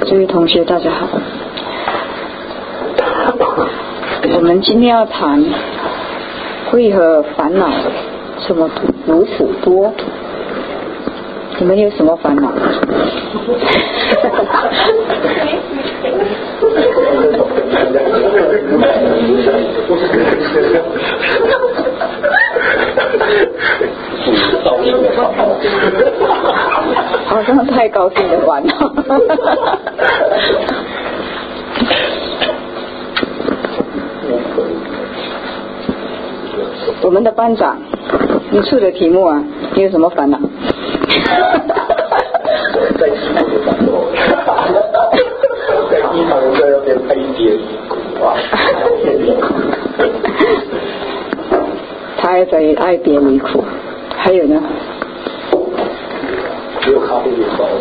诸位同学大家好，我们今天要谈为何烦恼这么如此多，你们有什么烦恼？好像太高兴的烦恼。我们的班长，你出的题目啊，你有什么烦恼？ 在吃苦的烦恼，在地上人在那边拍别离苦啊， 他还在爱别离苦，还有呢？ 只有咖啡面包，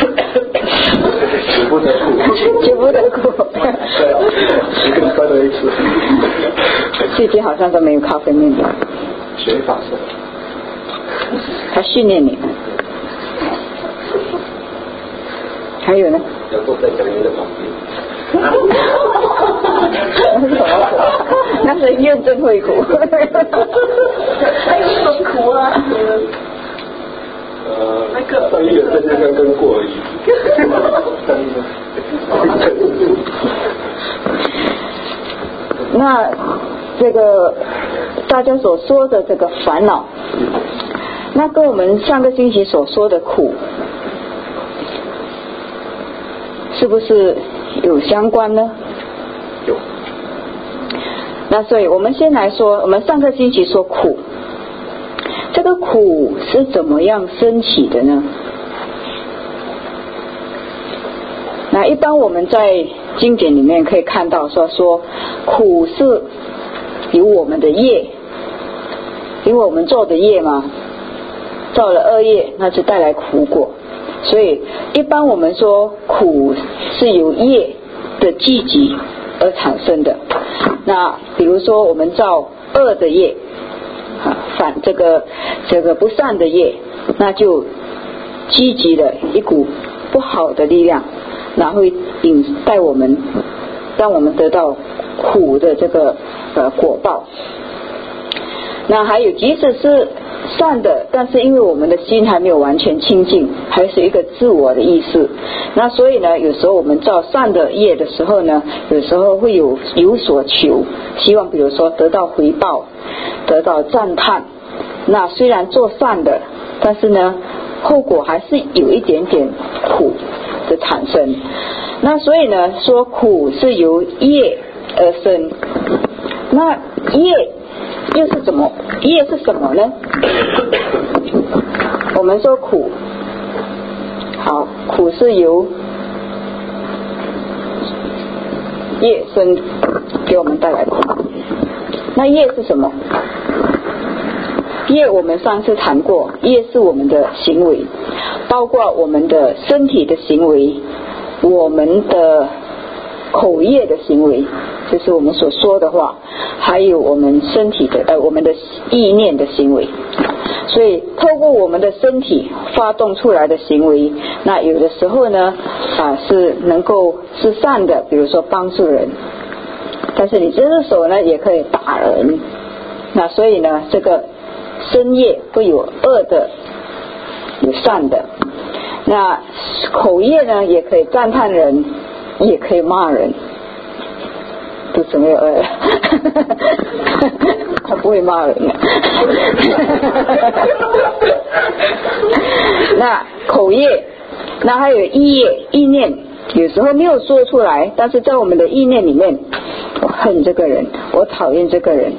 止不得苦， 止不得苦。 对啊，一个礼拜都一次。 最近好像都没有咖啡面包。 学法师， 他训练你。还有呢？ 要坐在讲员的旁边。 那是什么苦？那是怨憎会苦。 还有什么苦啊？ 那个上一个真的刚过而已。 那这个大家所说的这个烦恼，那跟我们上个星期所说的苦，是不是有相关呢？ 有。 那所以我们先来说，我们上个星期说苦，这个苦是怎么样升起的呢？那一般我们在经典里面可以看到说苦是由我们的业，因为我们做的业嘛，造了恶业，那就带来苦果。所以一般我们说苦是由业的积集而产生的。那比如说我们造恶的业，反这个不善的业，那就积集了一股不好的力量，然后会带我们，让我们得到苦的这个果报。那还有即使是善的，但是因为我们的心还没有完全清净，还是一个自我的意识，那所以呢有时候我们造善的业的时候呢，有时候会有所求，希望比如说得到回报，得到赞叹。那虽然做善的，但是呢后果还是有一点点苦的产生。那所以呢说苦是由业而生。那业又是什么？业是什么呢？我们说苦，好，苦是由业生给我们带来苦。那业是什么？业我们上次谈过，业是我们的行为，包括我们的身体的行为，我们的口业的行为，就是我们所说的话，还有我们身体的我们的意念的行为。所以透过我们的身体发动出来的行为，那有的时候呢是能够是善的，比如说帮助人，但是你这只手呢也可以打人。那所以呢这个身业会有恶的有善的。那口业呢也可以赞叹人，也可以骂人，肚子没有饿了。他不会骂人的。那口业，那还有意业，意念有时候没有说出来，但是在我们的意念里面，我恨这个人，我讨厌这个人，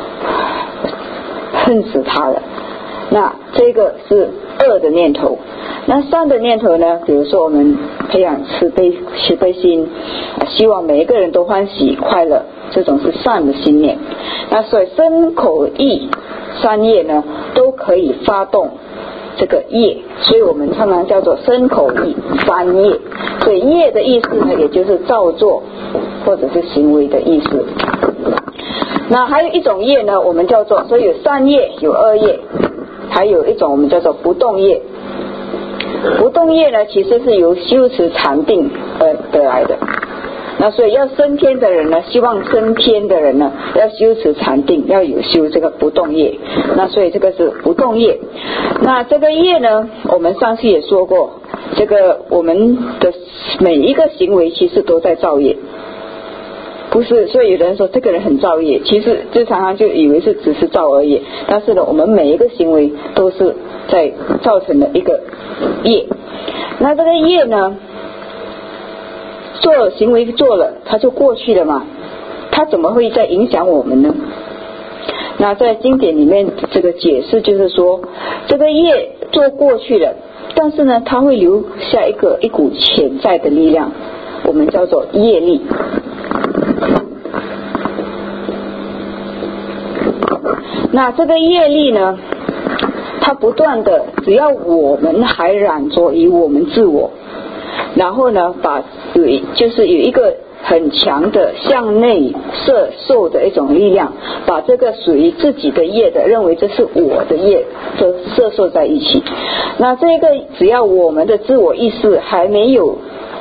恨死他了。那这个是恶的念头。那善的念头呢，比如说我们培养慈悲心，希望每一个人都欢喜快乐，这种是善的心念。那所以身口意三业呢都可以发动这个业，所以我们常常叫做身口意三业。所以业的意思呢也就是造作或者是行为的意思。那还有一种业呢我们叫做，所以有善业有恶业，还有一种我们叫做不动业。不动业呢其实是由修持禅定得来的。那所以要升天的人呢，希望升天的人呢，要修持禅定，要有修这个不动业。那所以这个是不动业。那这个业呢，我们上次也说过，这个我们的每一个行为其实都在造业，不是？所以有人说这个人很造业，其实就常常就以为是只是造而已。但是呢，我们每一个行为都是在造成的一个业。那这个业呢，做行为做了，它就过去了嘛，它怎么会再影响我们呢？那在经典里面这个解释就是说，这个业做过去了，但是呢，它会留下一股潜在的力量，我们叫做业力。那这个业力呢，它不断的，只要我们还染着于我们自我，然后呢，就是有一个很强的向内摄受的一种力量，把这个属于自己的业的认为这是我的业，都摄受在一起。那这个只要我们的自我意识还没有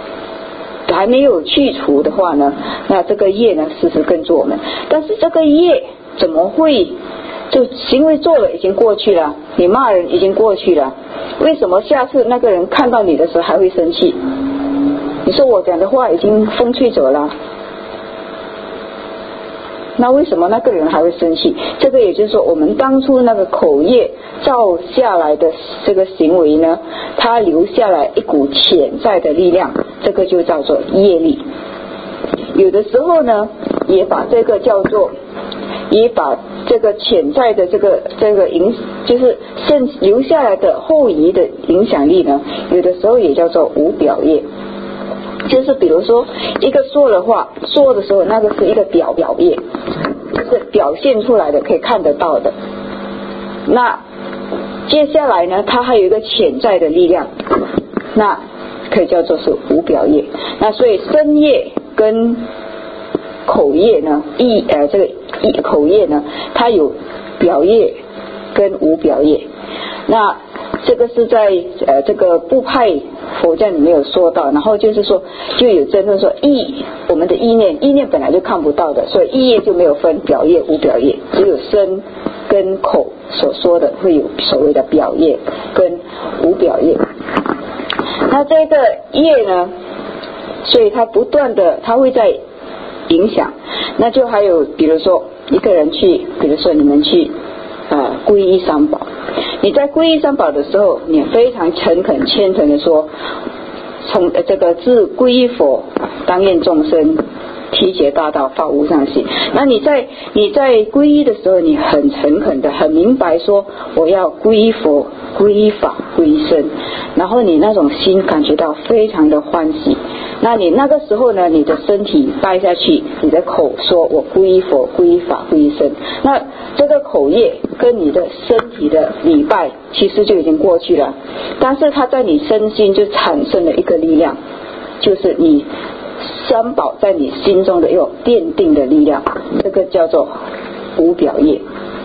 去除的话呢，那这个业呢时时跟着我们。但是这个业怎么会就行为做了已经过去了，你骂人已经过去了，为什么下次那个人看到你的时候还会生气？你说我讲的话已经风吹走了，那为什么那个人还会生气？这个也就是说，我们当初那个口业造下来的这个行为呢，它留下来一股潜在的力量，这个就叫做业力。有的时候呢，也把这个叫做，也把这个潜在的这个就是留下来的后遗的影响力呢，有的时候也叫做无表业。就是比如说一个说的话，说的时候那个是一个表业，就是表现出来的，可以看得到的。那接下来呢，它还有一个潜在的力量，那可以叫做是无表业。那所以身业跟口业呢，这个口业呢，它有表业跟无表业。那这个是在这个部派佛教里面有说到，然后就是说就有争论说我们的意念本来就看不到的，所以意业就没有分表业无表业，只有身跟口所说的会有所谓的表业跟无表业。那这个业呢，所以它不断的它会在影响。那就还有比如说一个人去，比如说你们去皈依三宝，你在皈依三宝的时候，你非常诚恳虔诚的说，从这个自皈依佛，当愿众生体解大道，发无上心。那你在皈依的时候，你很诚恳的很明白说，我要皈依佛，皈依法，皈依僧，然后你那种心感觉到非常的欢喜。那你那个时候呢，你的身体拜下去，你的口说我皈依佛，皈依法，皈依僧，那这个口业跟你的身体的礼拜其实就已经过去了，但是它在你身心就产生了一个力量，就是你三宝在你心中的一种奠定的力量，这个叫做无表业。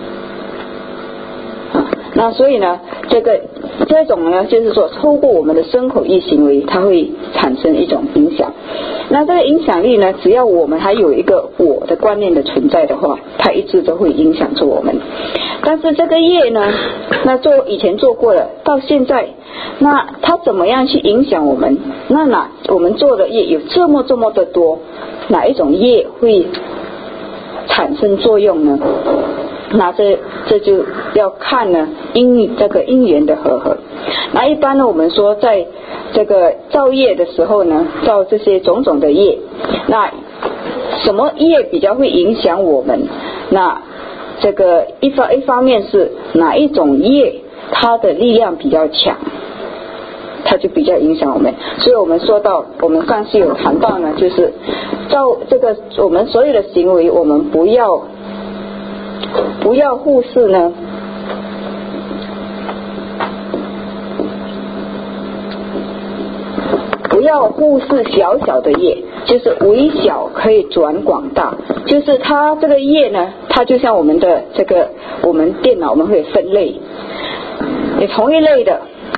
那所以呢，这种呢，就是说透过我们的身口意行为，它会产生一种影响。那这个影响力呢，只要我们还有一个我的观念的存在的话，它一直都会影响着我们。但是这个业呢，那以前做过了，到现在，那它怎么样去影响我们？那我们做的业有这么的多，哪一种业会产生作用呢？那这就要看呢这个因缘的和合。那一般呢，我们说在这个造业的时候呢，造这些种种的业，那什么业比较会影响我们？那这个一方面是哪一种业它的力量比较强，它就比较影响我们。所以我们说到，我们上次有谈到呢，就是这个我们所有的行为，我们不要忽视呢不要忽视小小的业，就是微小可以转广大。就是它这个业呢，它就像我们电脑我们会分类，你同一类的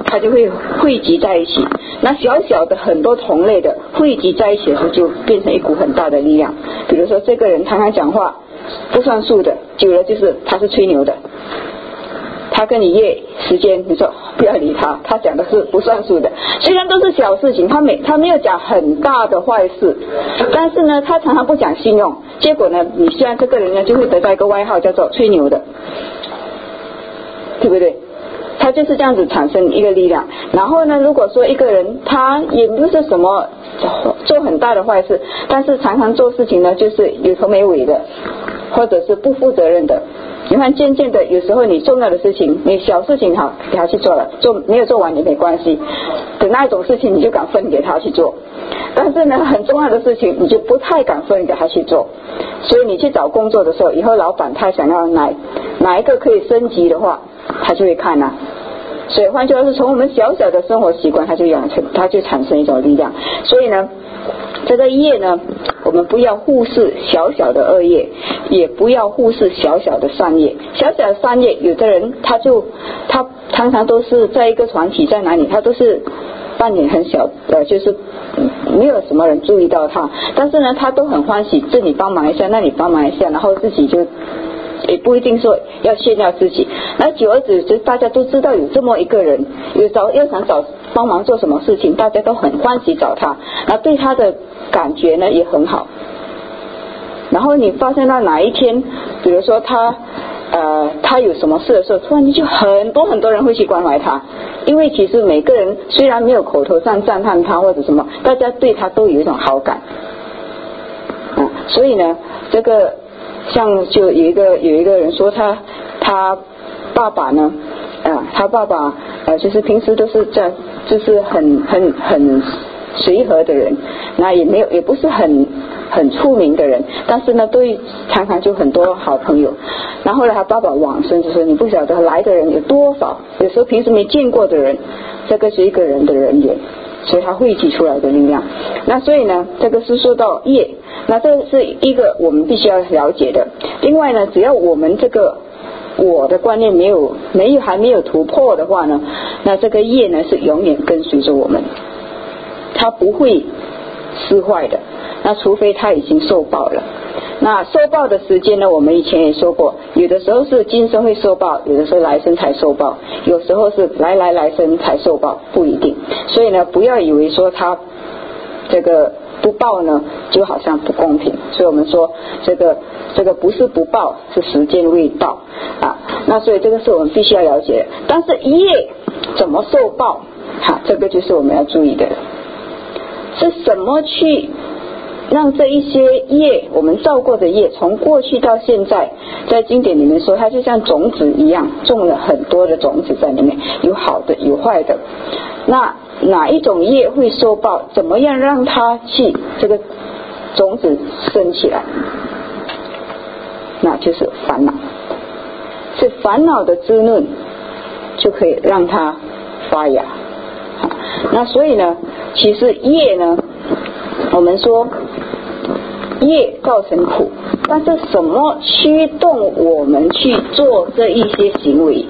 它就会汇集在一起。那小小的很多同类的汇集在一起的时候，就变成一股很大的力量。比如说这个人常常讲话不算数的，久了就是他是吹牛的。他跟你约时间，你说不要理他，他讲的是不算数的。虽然都是小事情，他没有讲很大的坏事，但是呢，他常常不讲信用。结果呢，你现在这个人呢，就会得到一个外号叫做吹牛的，对不对？他就是这样子产生一个力量。然后呢，如果说一个人他也不是什么做很大的坏事，但是常常做事情呢，就是有头没尾的，或者是不负责任的。你看渐渐的，有时候你重要的事情，你小事情好给他去做了，没有做完也没关系，等那一种事情你就敢分给他去做。但是呢，很重要的事情你就不太敢分给他去做。所以你去找工作的时候，以后老板他想要哪一个可以升级的话，他就会看啊。所以换句话说，从我们小小的生活习惯，它就产生一种力量。所以呢，这个业呢，我们不要忽视小小的恶业，也不要忽视小小的善业。小小的善业，有的人他常常都是在一个团体在哪里，他都是扮演很小就是没有什么人注意到他，但是呢，他都很欢喜，这里帮忙一下，那里帮忙一下，然后自己就也不一定说要炫耀自己。那久而久之，大家都知道有这么一个人，要想找帮忙做什么事情，大家都很欢喜找他，那对他的感觉呢也很好。然后你发现到哪一天，比如说他有什么事的时候，突然间就很多人会去关怀他。因为其实每个人虽然没有口头上赞叹他或者什么，大家对他都有一种好感。所以呢，这个像就有一个人说他爸爸呢，他爸爸就是平时都是这样，就是很随和的人，那也不是很出名的人，但是呢，常常就很多好朋友。然后呢，他爸爸往生就说，你不晓得来的人有多少，有时候平时没见过的人，这个是一个人的人缘，所以他汇集出来的力量。那所以呢，这个是说到业，那这是一个我们必须要了解的。另外呢，只要我们这个我的观念还没有突破的话呢，那这个业呢是永远跟随着我们，它不会失坏的。那除非他已经受报了。那受报的时间呢，我们以前也说过，有的时候是今生会受报，有的时候来生才受报，有时候是来生才受报，不一定。所以呢，不要以为说他这个不报呢就好像不公平。所以我们说这个不是不报，是时间未到啊。那所以这个是我们必须要了解的。但是业怎么受报，这个就是我们要注意的，是什么去让这一些业，我们造过的业，从过去到现在，在经典里面说，它就像种子一样，种了很多的种子在里面，有好的有坏的。那哪一种业会受报？怎么样让它去这个种子生起来？那就是烦恼，是烦恼的滋润就可以让它发芽。那所以呢，其实业呢，我们说业造成苦，但是什么驱动我们去做这一些行为？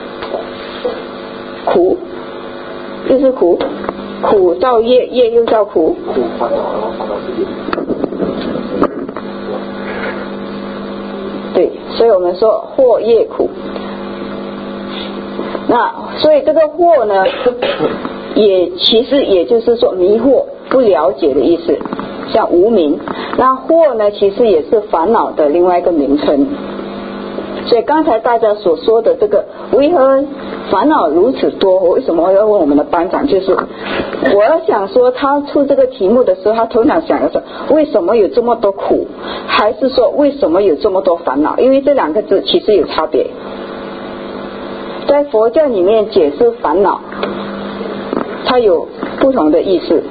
苦，又是苦，苦造业，业又造苦。对，所以我们说惑业苦。那所以这个惑呢，其实也就是说迷惑、不了解的意思，像无明。那惑呢，其实也是烦恼的另外一个名称。所以刚才大家所说的这个为何烦恼如此多，我为什么要问我们的班长，就是我要想说他出这个题目的时候，他头脑想的是为什么有这么多苦，还是说为什么有这么多烦恼？因为这两个字其实有差别。在佛教里面解释烦恼，它有不同的意思。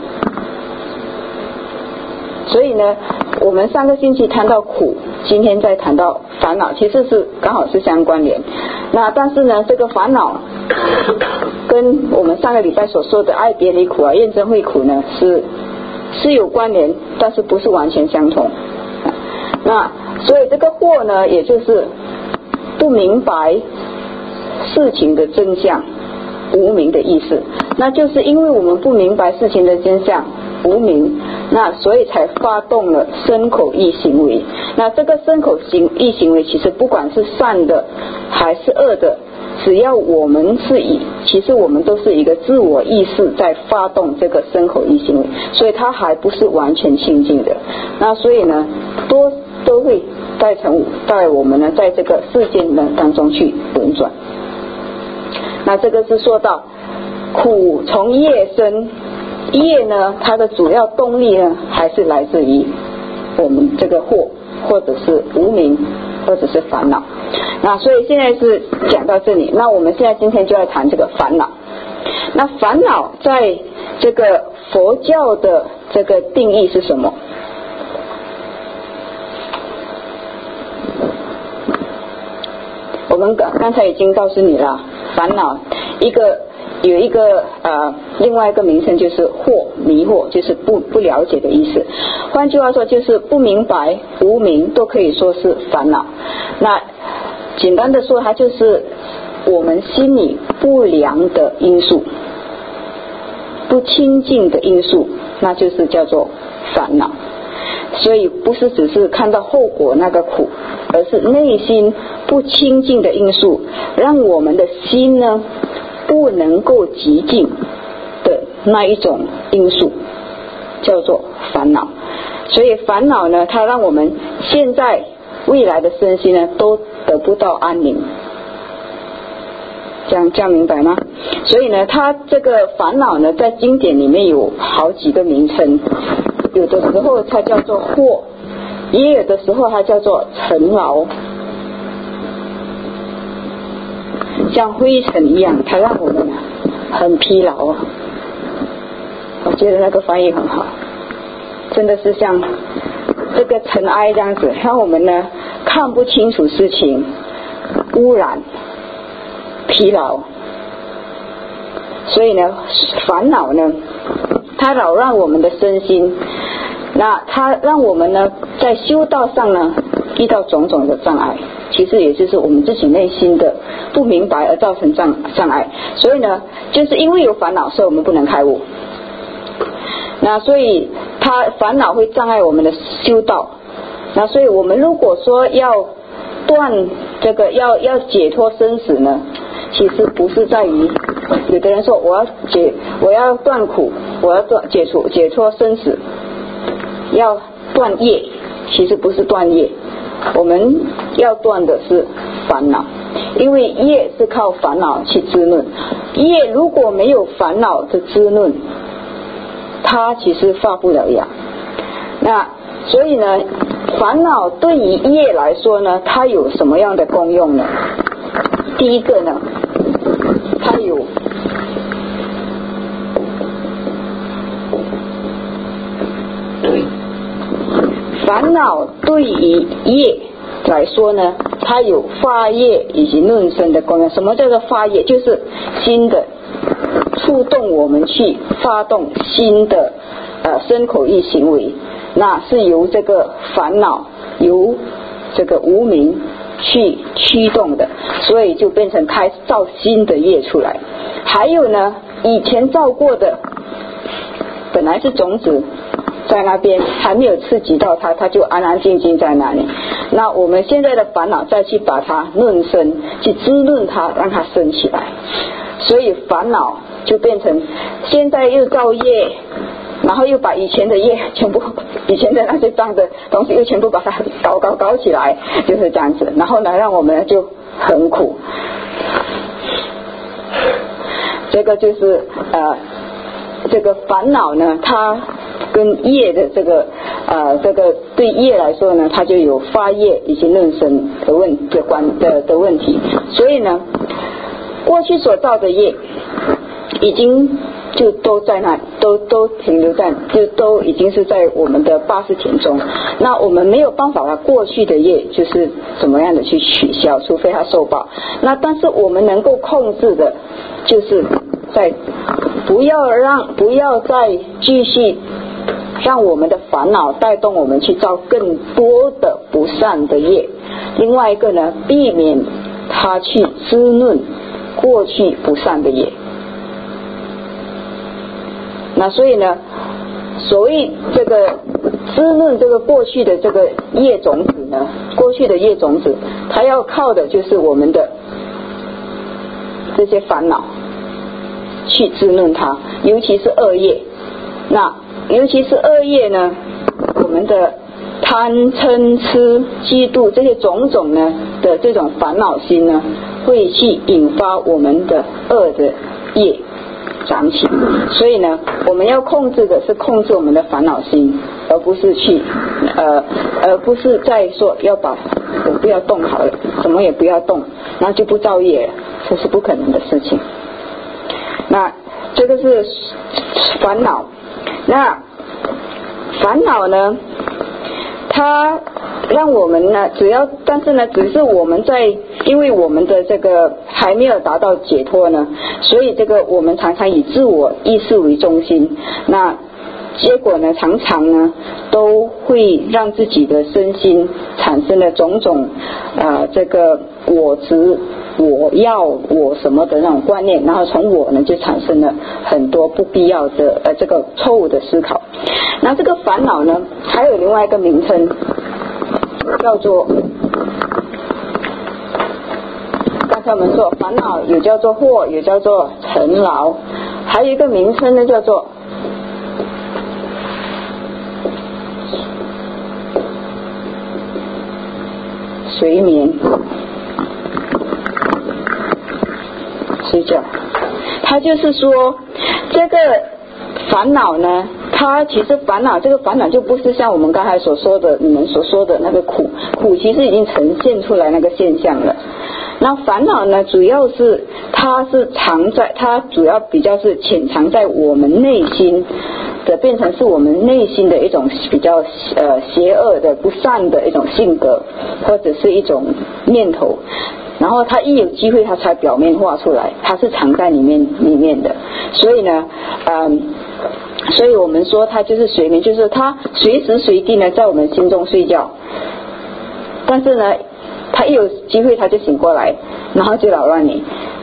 所以呢，我们上个星期谈到苦，今天再谈到烦恼，其实是刚好是相关联。那但是呢，这个烦恼跟我们上个礼拜所说的爱别离苦啊、怨憎会苦呢是有关联，但是不是完全相同。那所以这个惑呢，也就是不明白事情的真相， 无明的意思。那就是因为我们不明白事情的真相，无明，那所以才发动了身口意行为。那这个身口意行为，其实不管是善的还是恶的，只要我们其实我们都是一个自我意识在发动这个身口意行为，所以它还不是完全清净的。那所以呢，都会带我们呢在这个世间呢当中去轮转。那这个是说到苦从业生，业呢它的主要动力呢还是来自于我们这个惑，或者是无明，或者是烦恼。那所以现在是讲到这里，那我们现在今天就要谈这个烦恼。那烦恼在这个佛教的这个定义是什么？我们刚才已经告诉你了，烦恼有一个另外一个名称就是惑，迷惑，就是不了解的意思。换句话说，就是不明白、无明都可以说是烦恼。那简单的说，它就是我们心里不良的因素，不清净的因素，那就是叫做烦恼。所以不是只是看到后果那个苦，而是内心不清净的因素，让我们的心呢不能够极静的那一种因素，叫做烦恼。所以烦恼呢，它让我们现在未来的身心呢都得不到安宁。这样明白吗？所以呢，它这个烦恼呢在经典里面有好几个名称，有的时候它叫做惑，也有的时候它叫做尘劳，像灰尘一样，它让我们很疲劳。我觉得那个翻译很好，真的是像这个尘埃这样子，让我们呢看不清楚事情，污染、疲劳。所以呢，烦恼呢，它扰乱我们的身心，那它让我们呢在修道上呢遇到种种的障碍，其实也就是我们自己内心的不明白而造成障碍。所以呢，就是因为有烦恼，所以我们不能开悟。那所以它烦恼会障碍我们的修道。那所以我们如果说要断这个要解脱生死呢，其实不是在于有的人说我要断苦，我要解脱生死，要断业，其实不是断业，我们要断的是烦恼。因为业是靠烦恼去滋润，业如果没有烦恼的滋润，它其实发不了芽。那所以呢，烦恼对于业来说呢，它有什么样的功用呢？第一个呢，它有烦恼对于业来说呢，它有发业以及润生的功能。什么叫做发业？就是新的触动我们去发动新的身口意行为，那是由这个烦恼，由这个无明去驱动的，所以就变成开始造新的业出来。还有呢，以前造过的本来是种子在那边，还没有刺激到它，它就安安静静在那里。那我们现在的烦恼再去把它润生，去滋润它，让它生起来，所以烦恼就变成现在又造业，然后又把以前的业全部，以前的那些脏的东西又全部把它搞起来，就是这样子。然后呢，让我们就很苦。这个就是这个烦恼呢，它跟业的这个对业来说呢，它就有发业以及润生的问题。所以呢，过去所造的业已经就都在那，都停留在，就都已经是在我们的80田中。那我们没有办法把过去的业就是怎么样的去取消，除非它受报。那但是我们能够控制的，就是在不要再继续让我们的烦恼带动我们去造更多的不善的业。另外一个呢，避免它去滋润过去不善的业。 那所以呢，所谓这个滋润这个过去的这个业种子呢，过去的业种子，它要靠的就是我们的这些烦恼去滋润它，尤其是恶业。那尤其是恶业呢，我们的贪嗔痴嫉妒这些种种呢的这种烦恼心呢，会去引发我们的恶的业长起。所以呢，我们要控制的是控制我们的烦恼心，而不是再说要把我不要动好了，什么也不要动，那就不造业了，这是不可能的事情。那这个是烦恼。那烦恼呢，它让我们呢，但是呢，只是我们因为我们的这个还没有达到解脱呢，所以这个我们常常以自我意识为中心，那结果呢，常常呢都会让自己的身心产生了种种这个我执、我要、我什么的那种观念，然后从我呢就产生了很多不必要的这个错误的思考。那这个烦恼呢，还有另外一个名称，叫做，刚才我们说烦恼有叫做惑，有叫做尘劳，还有一个名称呢叫做睡眠。睡觉，它就是说这个烦恼呢，它其实这个烦恼就不是像我们刚才所说的，你们所说的那个苦其实已经呈现出来那个现象了。那烦恼呢，主要是它主要比较是潜藏在我们内心的，变成是我们内心的一种比较邪恶的不善的一种性格，或者是一种念头，然后它一有机会它才表面化出来，它是藏在里面的。所以呢所以我们说它就是睡眠，就是它随时随地呢在我们心中睡觉，但是呢他一有机会他就醒过来，然后就扰乱你，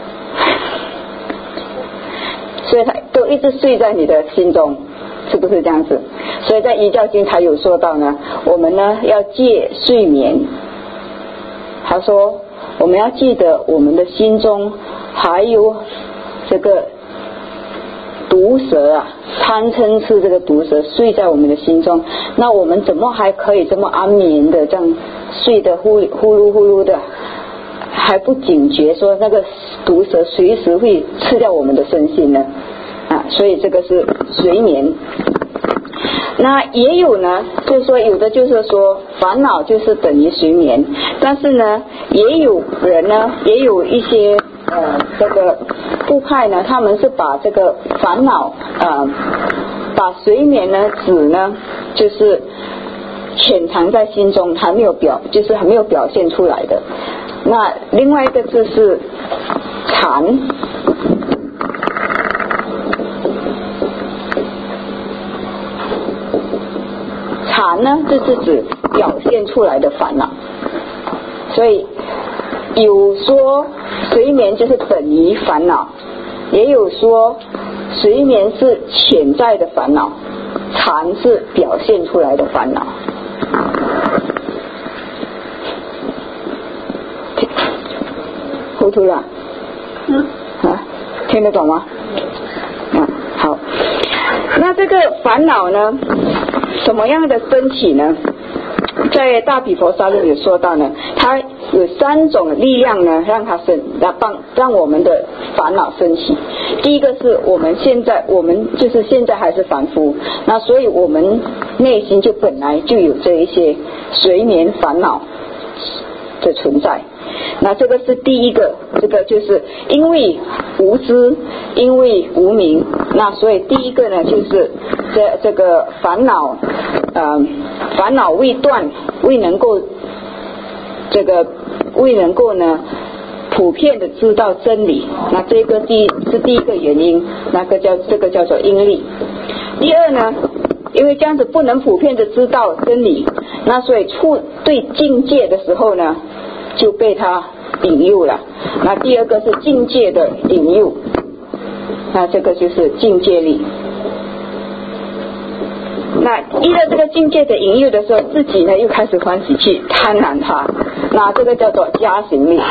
所以他都一直睡在你的心中，是不是这样子？所以在遗教经才有说到呢，我们呢要戒睡眠。他说我们要记得我们的心中还有这个毒蛇啊，贪嗔痴这个毒蛇睡在我们的心中，那我们怎么还可以这么安眠的这样睡得呼噜呼噜的，还不警觉说那个毒蛇随时会吃掉我们的身心呢？所以这个是睡眠。那也有呢，就是说有的就是说烦恼就是等于睡眠，但是呢也有人呢，也有一些这个部派呢，他们是把这个烦恼把睡眠呢指呢就是潜藏在心中，还没有表现出来的。那另外一个字是禅，禅呢就是指表现出来的烦恼，所以有说睡眠就是等于烦恼，也有说睡眠是潜在的烦恼，禅是表现出来的烦恼。糊涂了？听得懂吗？好。那这个烦恼呢，什么样的升起呢？在大毗婆沙论有说到呢，它有3种力量呢，让我们的烦恼升起。第一个是我们就是现在还是凡夫，那所以我们内心就本来就有这一些睡眠烦恼的存在。那这个是第一个，这个就是因为无知，因为无明，那所以第一个呢就是这个烦恼未断，未能够呢普遍的知道真理，那这个是第一个原因，这个叫做因力。第二呢，因为这样子不能普遍的知道真理，那所以对境界的时候呢就被他引诱了。那第二个是境界的引诱，那这个就是境界力。 那遇到这个境界的引诱的时候，自己呢又开始欢喜去贪婪它，那这个叫做加行力。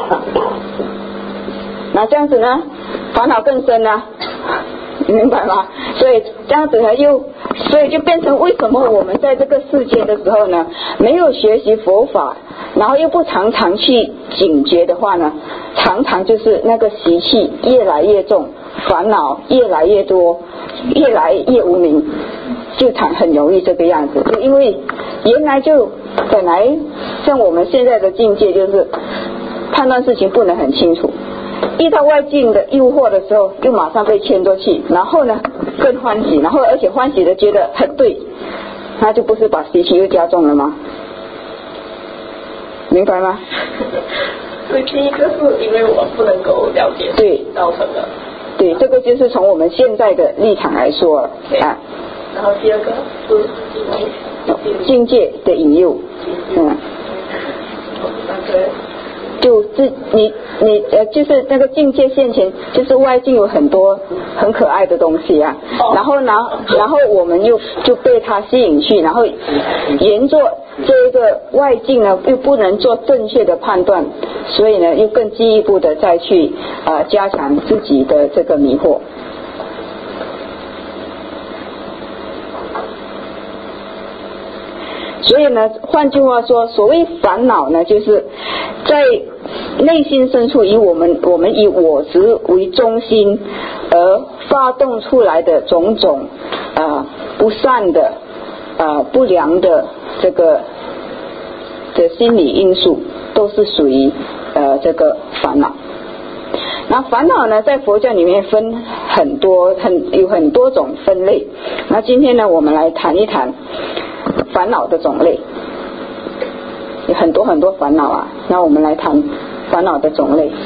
那这样子呢，烦恼更深呢，你明白吗？所以这样子呢，所以就变成为什么我们在这个世界的时候呢，没有学习佛法，然后又不常常去警觉的话呢，常常就是那个习气越来越重，烦恼越来越多，越来越无明，就很容易这个样子。就因为原来就本来像我们现在的境界，就是判断事情不能很清楚，遇到外境的诱惑的时候，又马上被牵过去，然后呢更欢喜，然后而且欢喜的觉得很对，那就不是把习气又加重了吗？明白吗？ 所以第一个是因为我不能够了解对造成的。 对，这个就是从我们现在的立场来说啊。 然后第二个是境界的引诱，就你就是那个境界现前，就是外境有很多很可爱的东西啊，然后我们就被它吸引去，然后沿着这个外境呢又不能做正确的判断，所以呢又更进一步的再去加强自己的这个迷惑。所以呢，换句话说，所谓烦恼呢，就是在内心深处以我们以我执为中心而发动出来的种种不善的不良的这个的心理因素，都是属于这个烦恼。那烦恼呢，在佛教里面分有很多种分类。那今天呢，我们来谈一谈烦恼的种类，有很多很多烦恼啊。那我们来谈烦恼的种类。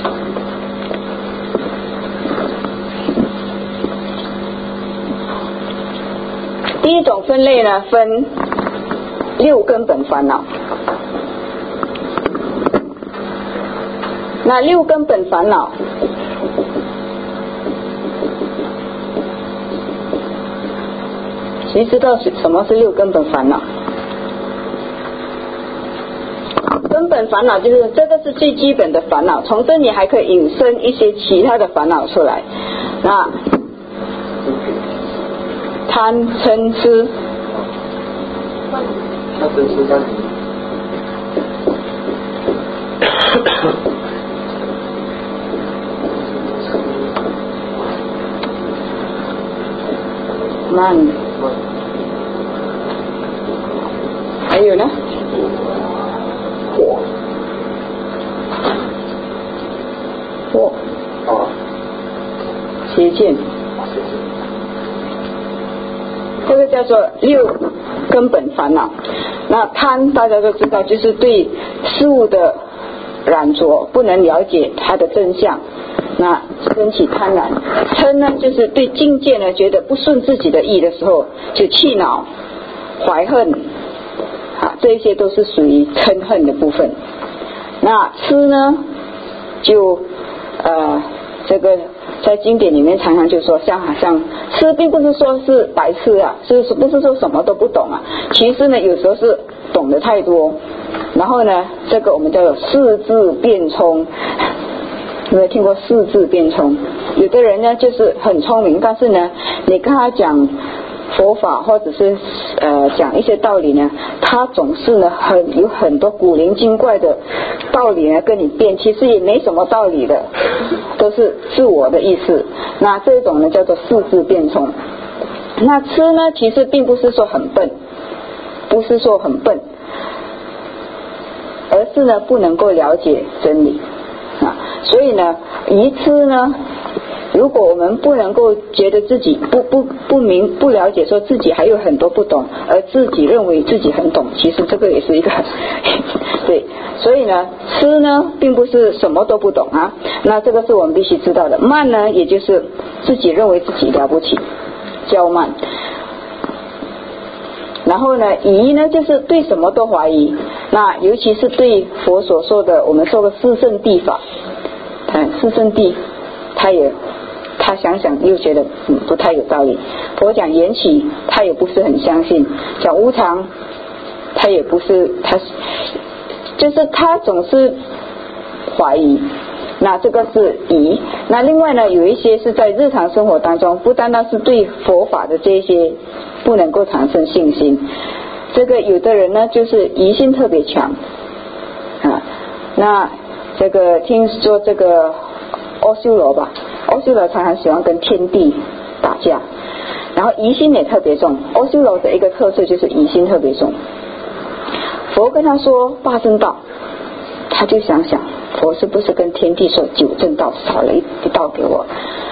第一种分类呢，分六根本烦恼。那六根本烦恼谁知道什么是六根本烦恼？根本烦恼就是这个是最基本的烦恼，从这里还可以引申一些其他的烦恼出来。那贪嗔痴，慢，还有呢？火，邪见，这个叫做六根本烦恼。那贪大家都知道，就是对事物的染着，不能了解它的真相，那升起贪婪。嗔呢，就是对境界呢觉得不顺自己的意的时候，就气恼、怀恨，这一些都是属于嗔恨的部分。那痴呢，就这个在经典里面常常就说像痴，并不是说是白痴啊，就是不是说什么都不懂啊，其实呢有时候是懂得太多，然后呢这个我们叫做四字变聪。有没有听过四字变聪？有的人呢就是很聪明，但是呢你跟他讲佛法或者是讲一些道理呢，他总是呢有很多古灵精怪的道理呢跟你辩，其实也没什么道理的，都是自我的意思。那这种呢叫做四字变聪。那痴呢其实并不是说很笨，不是说很笨，而是呢不能够了解真理所以呢愚痴呢，如果我们不能够觉得自己不了解，说自己还有很多不懂，而自己认为自己很懂，其实这个也是一个对。所以呢痴呢并不是什么都不懂啊，那这个是我们必须知道的。慢呢也就是自己认为自己了不起，骄慢。然后呢疑呢就是对什么都怀疑，那尤其是对佛所说的，我们说的四圣谛法，四圣谛他想想又觉得不太有道理。 佛讲缘起，他也不是很相信；讲无常，他也不是，就是他总是怀疑。那这个是疑。那另外呢，有一些是在日常生活当中，不单单是对佛法的这些不能够产生信心。这个有的人呢，就是疑心特别强啊。那这个听说这个阿修罗吧，阿修罗常常喜欢跟天地打架，然后疑心也特别重。阿修罗的一个特色就是疑心特别重。佛跟他说八正道，他就想想佛是不是跟天地说九正道少了一道给我。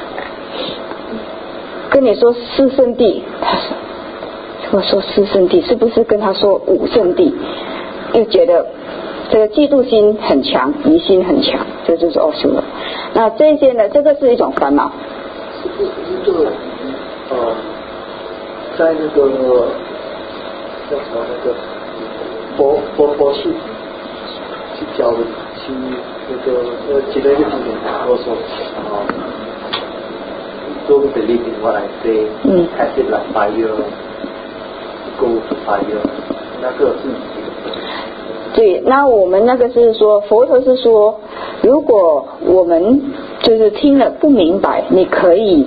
跟你说四圣谛，他说我说四圣谛是不是跟他说五圣谛，又觉得这个嫉妒心很强，疑心很强，这就是阿修罗。那这些呢，这个是一种烦恼。 是这个在那个叫什么那个佛系去教的，去那个记得一个经典我说don't believe in what I say, have it like fire, go to fire， 那个是对，那我们那个是说，佛陀是说，如果我们就是听了不明白，你可以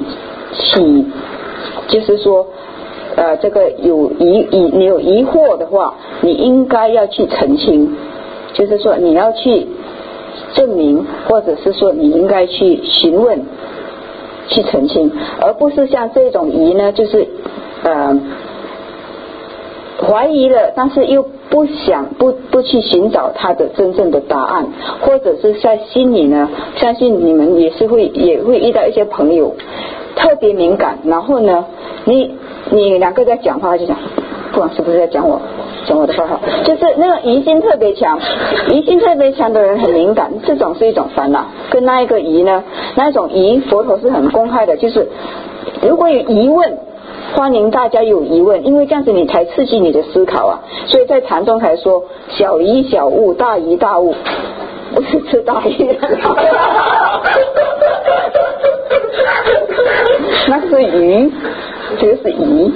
就是说这个你有疑惑的话，你应该要去澄清，就是说你要去证明，或者是说你应该去询问，去澄清，而不是像这种疑呢，就是怀疑了，但是又不想不去寻找他的真正的答案，或者是在心里呢，相信你们也会遇到一些朋友特别敏感，然后呢你两个在讲话就讲不管是不是在讲我的坏话，就是那种疑心特别强，疑心特别强的人很敏感，这种是一种烦恼。跟那一个疑呢，那一种疑佛陀是很公开的，就是如果有疑问，欢迎大家有疑问，因为这样子你才刺激你的思考啊。所以在禅中才说小疑小悟，大疑大悟，不是吃大鱼那是鱼，这个是疑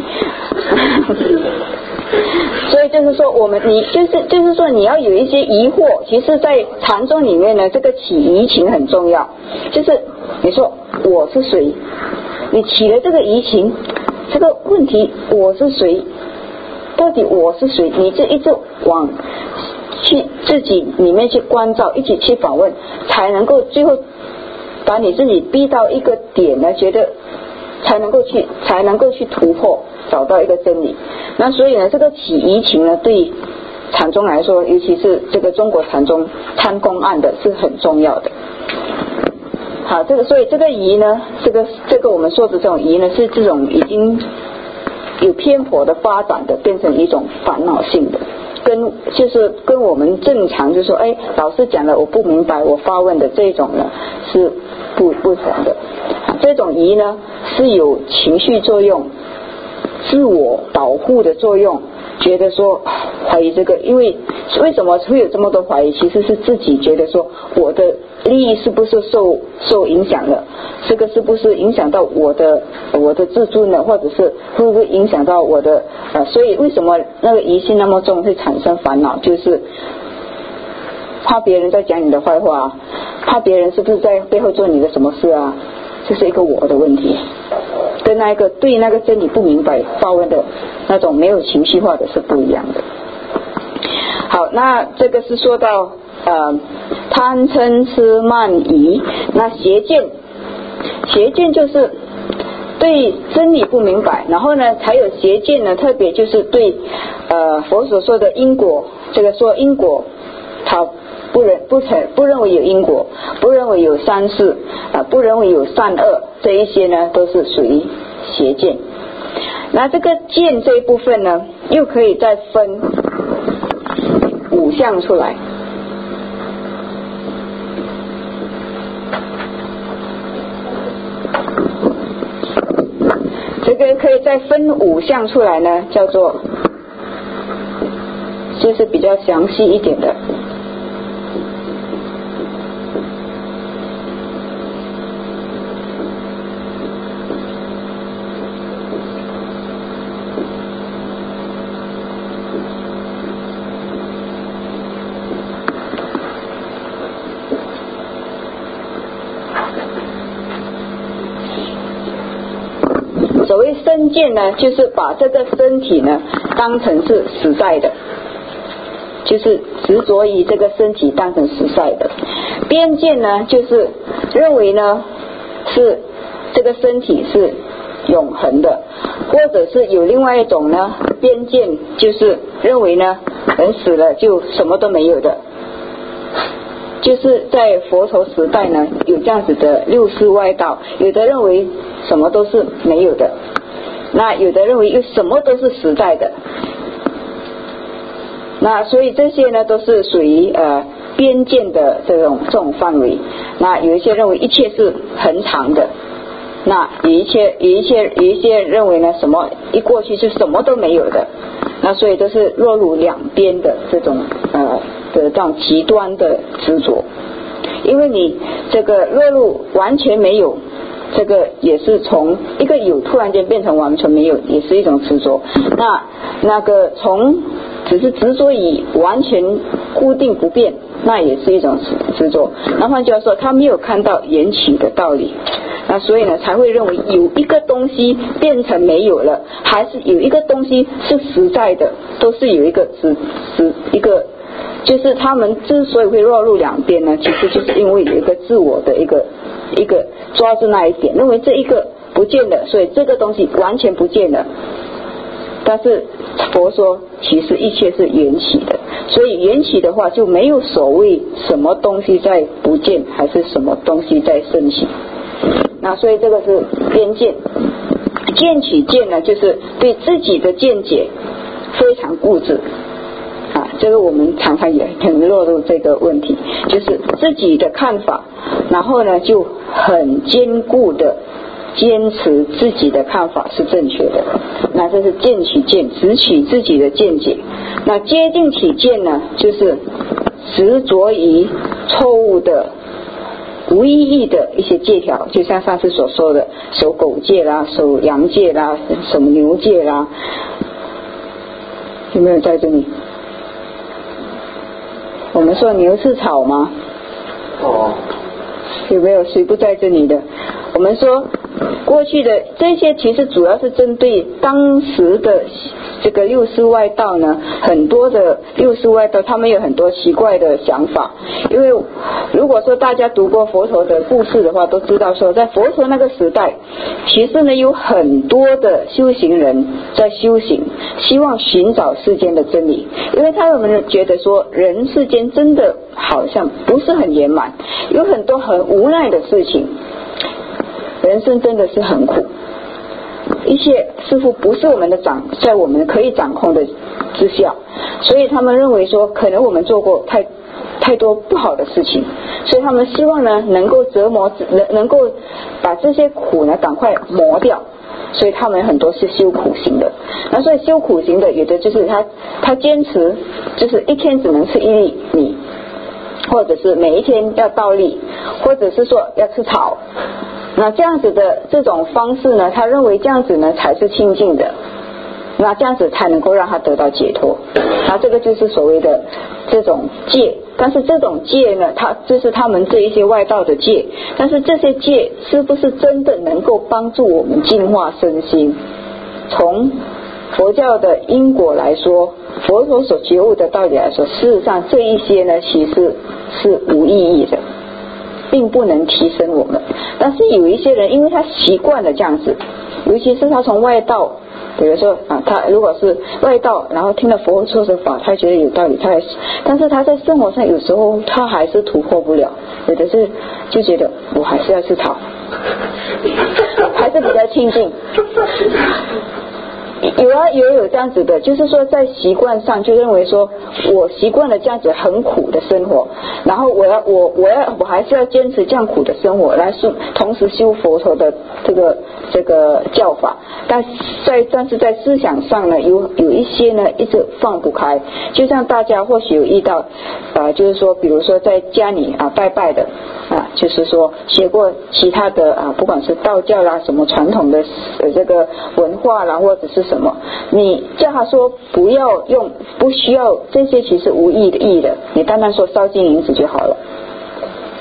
所以就是说就是说你要有一些疑惑，其实在禅宗里面呢，这个起疑情很重要。就是你说我是谁，你起了这个疑情，这个问题我是谁，到底我是谁，你就一直往去自己里面去关照，一起去访问，才能够最后把你自己逼到一个点呢，觉得才能够去突破，找到一个真理。那所以呢，这个起疑情呢，对禅宗来说，尤其是这个中国禅宗参公案的是很重要的。好，所以这个疑呢，这个我们说的这种疑呢，是这种已经有偏颇的发展的，变成一种烦恼性的，跟我们正常就说老师讲了我不明白我发问的这种呢是不同的。这种疑呢是有情绪作用，自我保护的作用，觉得说怀疑这个，因为什么会有这么多怀疑，其实是自己觉得说我的利益是不是受影响了，这个是不是影响到我的自尊呢，或者是会不会影响到我的所以为什么那个疑心那么重会产生烦恼，就是怕别人在讲你的坏话，怕别人是不是在背后做你的什么事啊，这是一个我的问题，跟那个对那个真理不明白发问的那种没有情绪化的是不一样的。好，那这个是说到贪嗔痴慢疑。那邪见就是对真理不明白，然后呢才有邪见呢，特别就是对佛所说的因果，这个说因果他不认为有因果，不认为有三世不认为有善恶，这一些呢都是属于邪见。那这个见这一部分呢，又可以再分五项出来。这个可以再分五项出来呢，叫做就是比较详细一点的。 谓身见呢，就是把这个身体呢当成是实在的，就是执着于这个身体当成实在的。边见呢，就是认为呢是这个身体是永恒的，或者是有另外一种呢边见，就是认为呢人死了就什么都没有的。就是在佛陀时代呢有这样子的六世外道，有的认为什么都是没有的，那有的认为又什么都是实在的，那所以这些呢都是属于边见的这种范围。那有一些认为一切是恒常的，那有一些认为呢什么一过去就什么都没有的，那所以都是落入两边的这种的这种极端的执着。因为你这个落入完全没有，这个也是从一个有突然间变成完全没有，也是一种执着。那个从只是执着于完全固定不变，那也是一种执着。那换句话说，他没有看到缘起的道理，那所以呢才会认为有一个东西变成没有了，还是有一个东西是实在的，都是有一个一个，就是他们之所以会落入两边呢，其实就是因为有一个自我的一个抓住那一点，认为这一个不见了，所以这个东西完全不见了。但是佛说其实一切是缘起的，所以缘起的话就没有所谓什么东西在不见，还是什么东西在升起。那所以这个是边见。见取见呢，就是对自己的见解非常固执这个我们常常也很落入这个问题，就是自己的看法，然后呢就很坚固的坚持自己的看法是正确的。那这是见取见，只取自己的见解。那接近取见呢，就是执着于错误的无意义的一些戒条，就像上次所说的守狗戒啦，守羊戒啦，守牛戒啦。有没有在这里？我们说牛吃草吗？有没有谁不在这里的？我们说过去的这些其实主要是针对当时的这个六世外道呢，很多的六世外道他们有很多奇怪的想法。因为如果说大家读过佛陀的故事的话，都知道说在佛陀那个时代，其实呢有很多的修行人在修行，希望寻找世间的真理。因为他们觉得说人世间真的好像不是很圆满，有很多很无奈的事情，人生真的是很苦，一切似乎不是我们的在我们可以掌控的之下，所以他们认为说可能我们做过太多不好的事情，所以他们希望呢能够能够把这些苦呢赶快磨掉，所以他们很多是修苦行的。那所以修苦行的有的就是他坚持就是一天只能吃一粒米，或者是每一天要倒立，或者是说要吃草。那这样子的这种方式呢，他认为这样子呢才是清净的，那这样子才能够让他得到解脱。那这个就是所谓的这种戒。但是这种戒呢，这是他们这一些外道的戒，但是这些戒是不是真的能够帮助我们净化身心？从佛教的因果来说，佛陀所觉悟的道理来说，事实上这一些呢其实是无意义的，并不能提升我们。但是有一些人因为他习惯了这样子，尤其是他从外道，比如说他如果是外道，然后听了佛说的法，他觉得有道理，但是他在生活上有时候他还是突破不了，有的是就觉得我还是要吃草，还是比较清净。也有这样子的，就是说在习惯上就认为说我习惯了这样子很苦的生活，然后我还是要坚持这样苦的生活来同时修佛陀的这个教法。但是在思想上呢有一些呢一直放不开。就像大家或许有遇到就是说比如说在家里拜拜的就是说学过其他的不管是道教啦什么传统的这个文化啦或者是什么，你叫他说不要用，不需要这些其实无意义的，你单单说烧金银子就好了。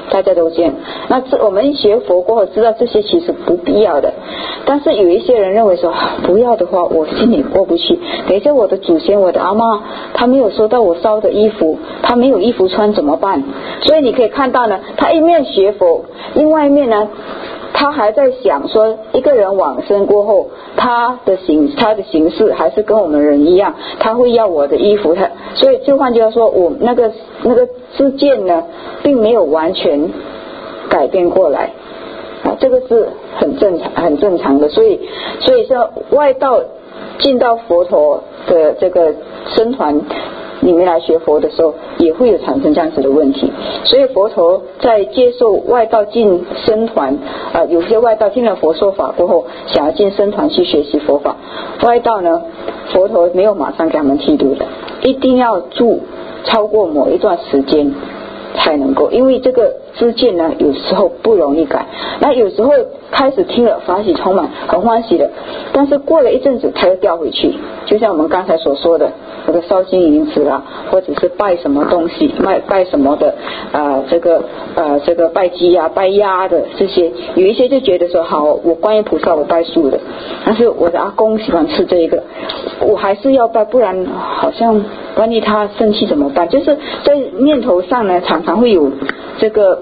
大家都这样。那我们学佛过后知道这些其实不必要的，但是有一些人认为说不要的话我心里过不去，等一下我的祖先我的阿嬷他没有收到我烧的衣服，他没有衣服穿怎么办？所以你可以看到呢，他一面学佛，另外一面呢他还在想说一个人往生过后他的形式还是跟我们人一样，他会要我的衣服，所以就换句话说，我那个知见呢并没有完全改变过来这个是很正常的。所以说外道进到佛陀的这个僧团里面来学佛的时候也会有产生这样子的问题。所以佛陀在接受外道进僧团有些外道听了佛说法过后想要进僧团去学习佛法，外道呢佛陀没有马上给他们剃度的，一定要住超过某一段时间才能够，因为这个知见呢有时候不容易改，那有时候开始听了法喜充满很欢喜的，但是过了一阵子他又掉回去，就像我们刚才所说的这个烧金银纸啦，或者是拜什么东西拜什么的这个拜鸡啊拜鸭的这些，有一些就觉得说好我观音菩萨我拜素的，但是我的阿公喜欢吃这一个我还是要拜，不然好像万一他生气怎么办？就是在念头上呢常常会有这个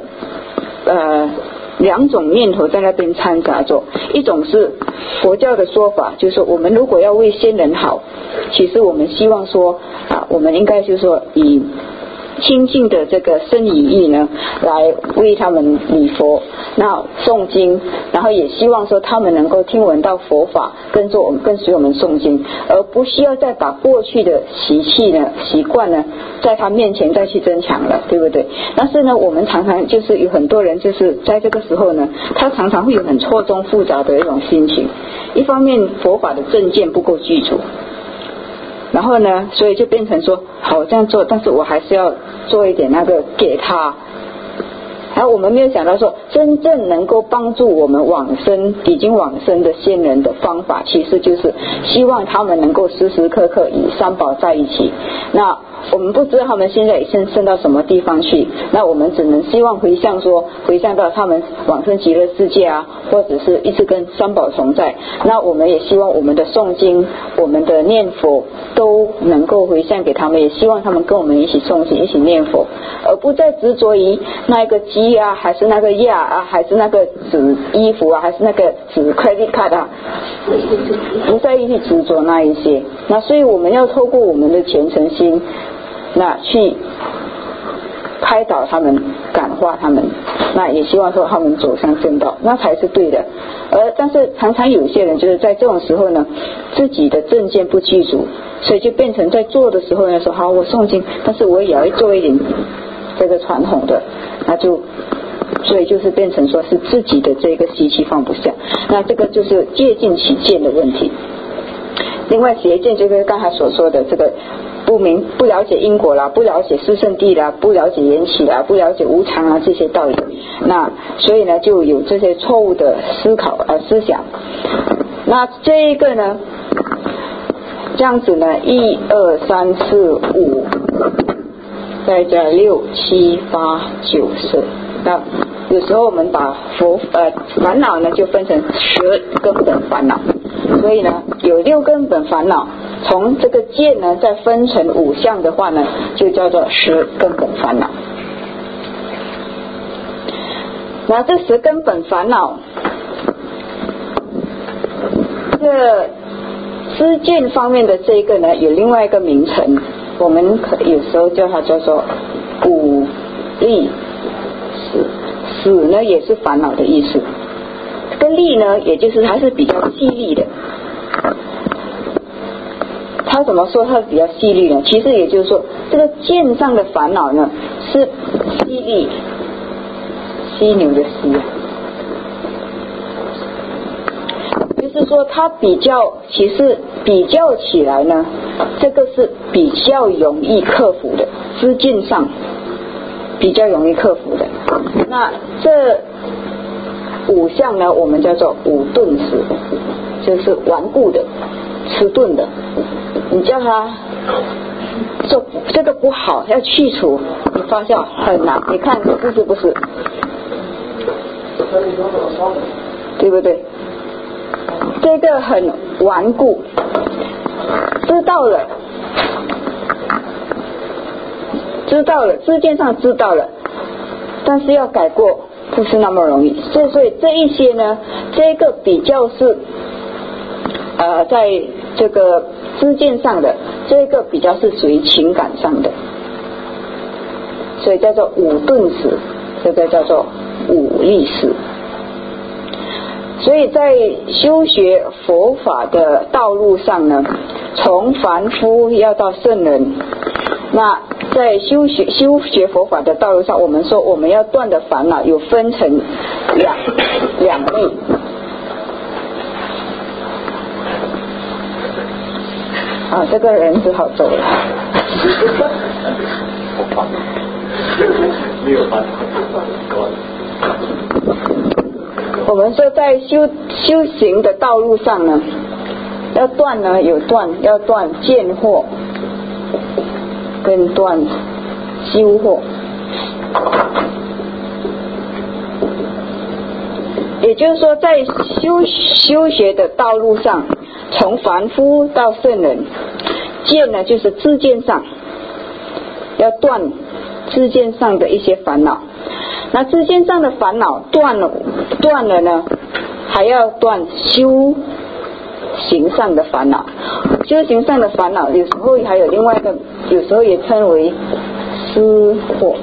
两种念头在那边掺杂着，一种是佛教的说法，就是说我们如果要为先人好，其实我们希望说我们应该就是说以清净的这个身语意呢来为他们礼佛，那诵经，然后也希望说他们能够听闻到佛法，跟随我们诵经，而不需要再把过去的习惯呢在他面前再去增强了，对不对？但是呢我们常常就是有很多人就是在这个时候呢他常常会有很错综复杂的一种心情，一方面佛法的正见不够具足，然后呢所以就变成说好这样做，但是我还是要做一点那个给他，然后我们没有想到说真正能够帮助我们已经往生的先人的方法，其实就是希望他们能够时时刻刻与三宝在一起。那我们不知道他们现在已经升到什么地方去，那我们只能希望回向到他们往生极乐世界或者是一直跟三宝同在。那我们也希望我们的诵经我们的念佛都能够回向给他们，也希望他们跟我们一起诵经一起念佛，而不再执着于那一个鸡还是那个鸭还是那个纸衣服还是那个纸 credit card 不再去执着那一些。那所以我们要透过我们的虔诚心那去开导他们感化他们，那也希望说他们走向正道，那才是对的。但是常常有些人就是在这种时候呢自己的正见不具足，所以就变成在做的时候呢说好我诵经，但是我也要做一点这个传统的，那就所以就是变成说是自己的这个习气放不下，那这个就是戒禁起见的问题。另外邪见就是刚才所说的这个不了解因果啦，不了解四圣谛啦，不了解缘起啦，不了解无常这些道理，那所以呢就有这些错误的思想。那这一个呢这样子呢1 2 3 4 5再加6 7 8 9 10，那有时候我们把烦恼呢就分成10根本烦恼，所以呢有6根本烦恼，从这个见呢再分成5项的话呢就叫做10根本烦恼。那这10根本烦恼这知见方面的这个呢有另外一个名称，我们有时候叫它叫做五力死呢也是烦恼的意思，这个力呢也就是它是比较细腻的。他怎么说它比较细腻呢？其实也就是说这个见上的烦恼呢是犀利，犀牛的犀就是说它其实比较起来呢这个是比较容易克服的，知见上比较容易克服的。那这5项呢我们叫做五钝死，就是顽固的迟钝的，你叫他说这个不好要去除，你发现很难。你看是不是对不对？这个很顽固，知道了，知见上知道了，但是要改过不是那么容易。所以这一些呢，这个比较是在这个知见上的，这个比较是属于情感上的，所以叫做五顿识，这个叫做五力识。所以在修学佛法的道路上呢，从凡夫要到圣人，那在修学佛法的道路上，我们说我们要断的烦恼有分成两类。这个人只好走了。 没有办法。 我们说在修行的道路上呢，要断呢有断，要断见惑跟断修惑。也就是说在修学的道路上，从凡夫到圣人，见呢就是知见上，要断知见上的一些烦恼。那知见上的烦恼断了呢，还要断修行上的烦恼。修行上的烦恼有时候还有另外一个，有时候也称为思惑。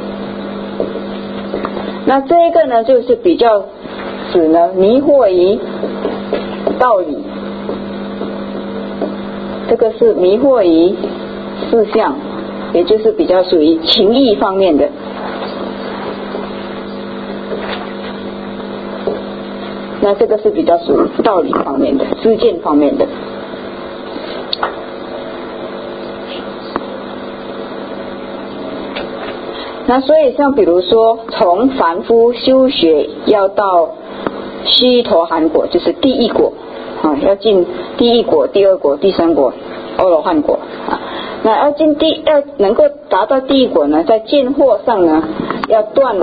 那这个呢就是比较指呢迷惑于道理，这个是迷惑于事相，也就是比较属于情义方面的。那这个是比较属于道理方面的，知见方面的。那所以像比如说从凡夫修学要到须陀洹果，就是第一果要进第一果、第二果、第三果阿罗汉果那要能够达到第一果呢，在见惑上呢要断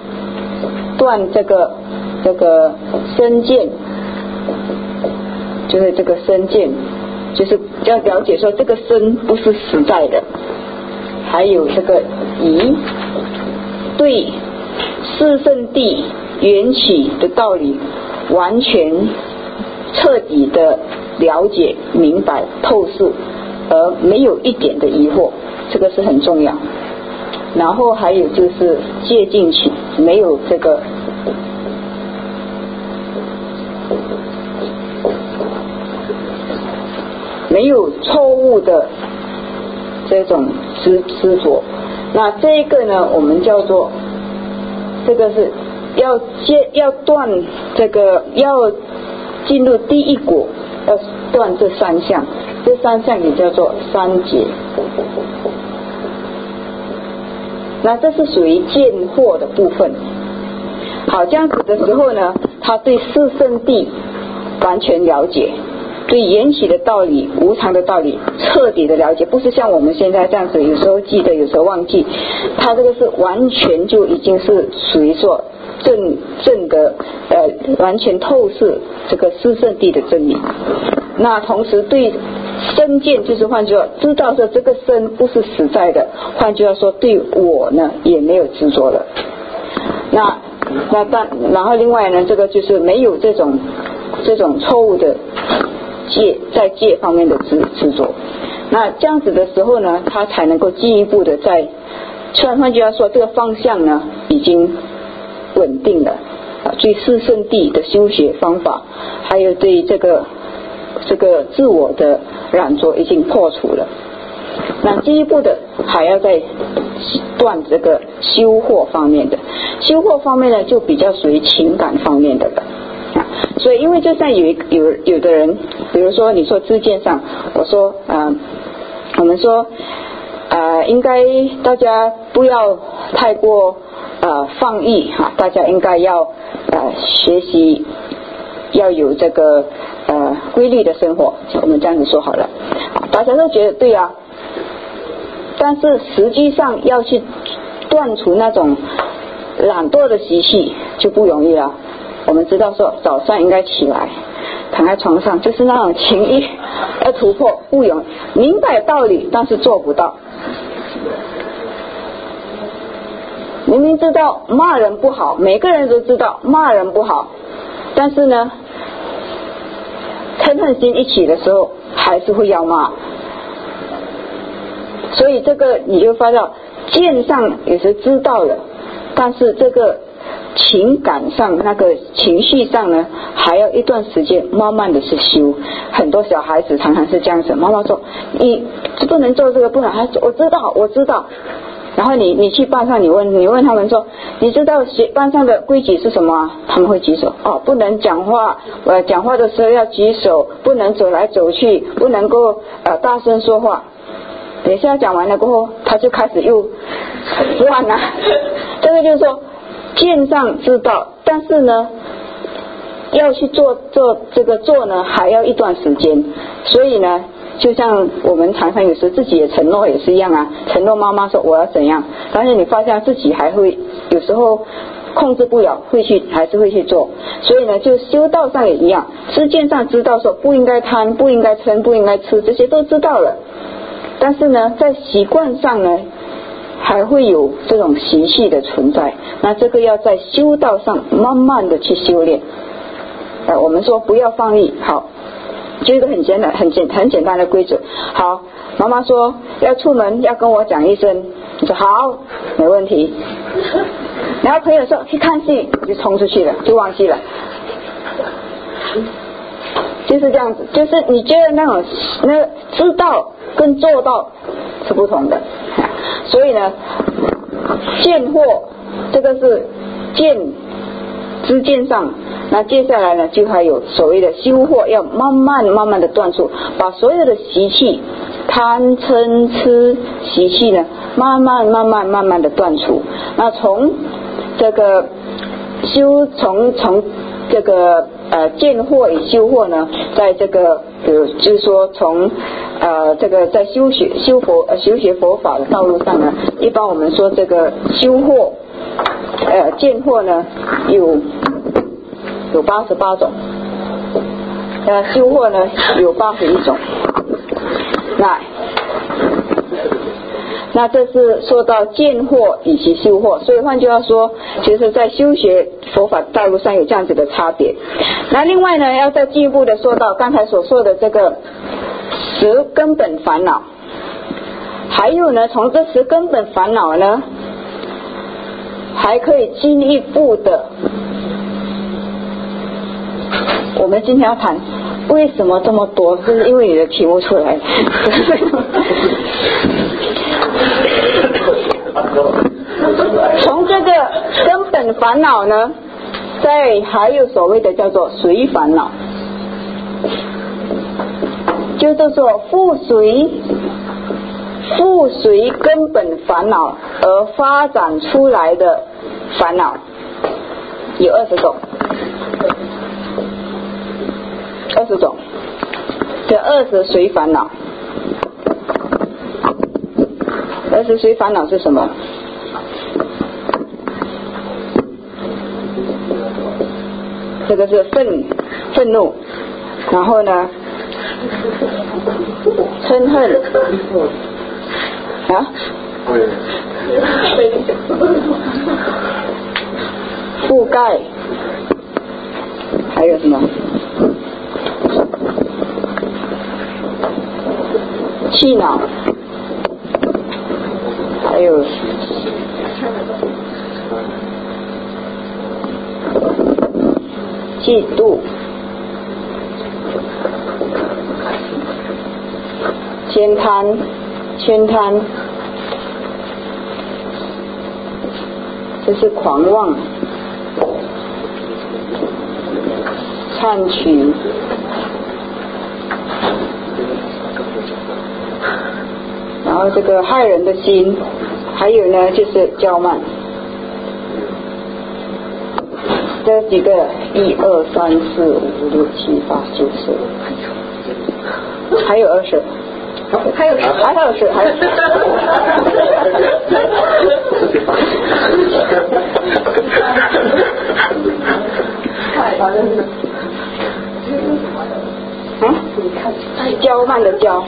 这个身见，就是这个身见，就是要了解说这个身不是实在的，还有这个疑，对四圣谛缘起的道理完全彻底的了解明白透视，而没有一点的疑惑，这个是很重要。然后还有就是戒禁起，没有这个没有错误的这种执着。那这个呢我们叫做，这个是要断这个，要进入第一果，要断这三项，这三项也叫做三劫。那这是属于见惑的部分。好，这样子的时候呢，他对四圣谛完全了解，对缘起的道理、无常的道理彻底的了解，不是像我们现在这样子，有时候记得，有时候忘记。他这个是完全就已经是属于说正的完全透视这个四圣谛的真理。那同时对身见，就是换句话知道说这个身不是实在的，换句话说对我呢也没有执着了。然后另外呢，这个就是没有这种错误的在戒方面的执着。那这样子的时候呢，他才能够进一步的换句话说，这个方向呢已经稳定了对四圣谛的修学方法，还有对这个自我的染着已经破除了。那进一步的还要再断这个修惑方面的，修惑方面呢就比较属于情感方面的了所以因为就算有的人，比如说你说知见上，我说我们说应该大家不要太过放逸大家应该要学习要有这个规律的生活，我们这样子说好了。大家都觉得对啊，但是实际上要去断除那种懒惰的习气就不容易了。 我们知道说早上应该起来躺在床上，就是那种情欲要突破不容易，明白道理但是做不到。明明知道骂人不好，每个人都知道骂人不好，但是呢嗔恨心一起的时候还是会要骂。所以这个你就发现见上也是知道了，但是这个情感上那个情绪上呢还要一段时间慢慢的去修。很多小孩子常常是这样子，妈妈说你不能做这个，不能，我知道，然后你去班上你问他们说你知道班上的规矩是什么？他们会举手，不能讲话，讲话的时候要举手，不能走来走去，不能够大声说话。等一下讲完了过后他就开始又乱了。这个就是说见上知道，但是呢要去做这个做呢还要一段时间。所以呢就像我们常常有时自己也承诺也是一样啊，承诺妈妈说我要怎样，但是你发现自己还会有时候控制不了，还是会去做。所以呢就修道上也一样，知见上知道说不应该贪，不应该嗔，不应该吃，这些都知道了，但是呢在习惯上呢还会有这种习气的存在，那这个要在修道上慢慢的去修炼。我们说不要放逸，好，就一个很简单的规则。好，妈妈说要出门要跟我讲一声，你说好，没问题。然后朋友说去看戏，就冲出去了，就忘记了，就是这样子。就是你觉得那种知道跟做到是不同的。所以呢见惑这个是知见上，那接下来呢就还有所谓的修惑，要慢慢的断除，把所有的习气贪嗔痴习气呢慢慢的断除。那从这个从这个见惑与修惑呢，在这个就是说从这个在修学佛法的道路上呢，一般我们说这个修惑见惑呢有88种，修惑呢有81种。那这是说到见惑以及修惑，所以换句话说，其实在修学佛法道路上有这样子的差别。那另外呢要再进一步的说到刚才所说的这个10根本烦恼，还有呢从这10根本烦恼呢还可以进一步的，我们今天要谈为什么这么多，就是因为你的题目出来从这个根本烦恼呢还有所谓的叫做随烦恼，就是说附随根本烦恼而发展出来的烦恼有20种，这20随烦恼。20随烦恼是什么？这个是愤怒，然后呢嗔恨覆盖，还有什么气恼，还有嫉妒，悭贪，这是狂妄，贪取，然后这个害人的心，还有呢就是骄慢。这几个1、2、3、4、5、6、7、8、9、10，还有20，还有10， 娇慢的娇，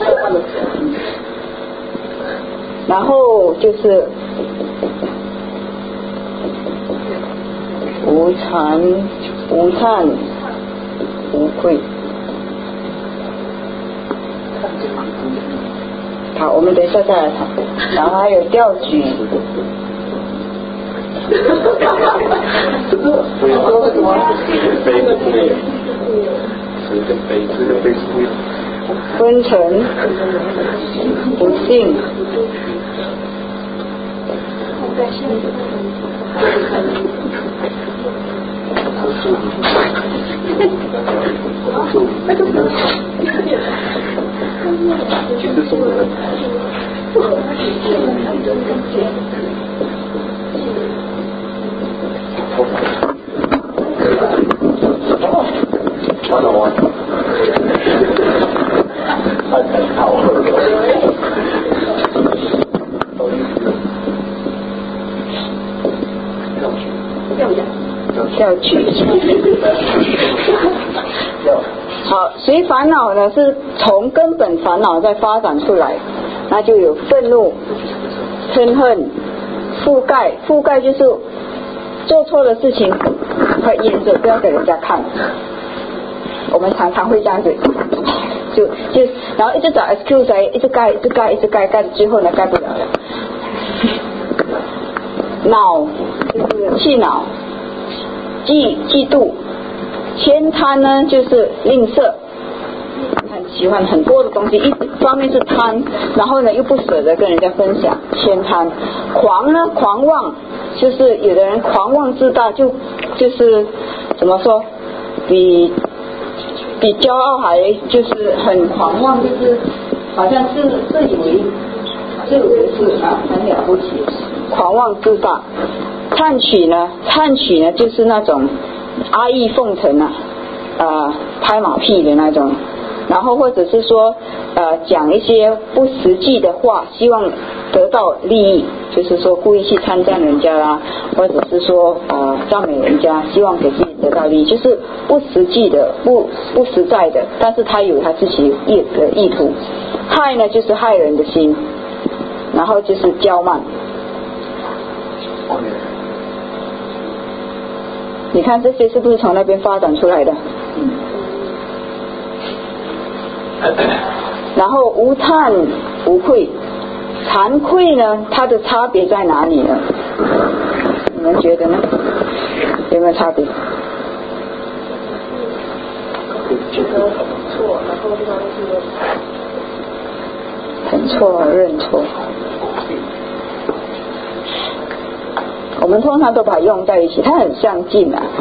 然后就是无惭无愧。好，我们等一下再来谈。然后还有调举，昏沉，不幸，调举。好，所以烦恼呢是从根本烦恼再发展出来，那就有愤怒、嗔恨、覆盖就是做错的事情快掩着，不要给人家看。我们常常会这样子，就然后一直找 excuse 来一直盖到最后呢盖不了了。恼就是气恼，嫉妒，悭贪呢就是吝啬，很喜欢很多的东西，一方面是贪，然后呢又不舍得跟人家分享，悭贪。狂呢，狂妄，就是有的人狂妄自大，就是怎么说，比骄傲还就是很狂妄，就是好像自以为是啊，很了不起，狂妄自大。忏取呢就是那种阿谀奉承拍马屁的那种，然后或者是说讲一些不实际的话，希望得到利益，就是说故意去参赞人家啦，或者是说赞美人家，希望给自己得到利益，就是不实际的不实在的，但是他有他自己的意图。害呢就是害人的心，然后就是骄慢。你看这些是不是从那边发展出来的？然后无惭无愧，惭愧呢它的差别在哪里呢？你们觉得呢？有没有差别？ 觉得很错，然后这个是很错，认错。我们通常都把它用在一起，它很相近啊。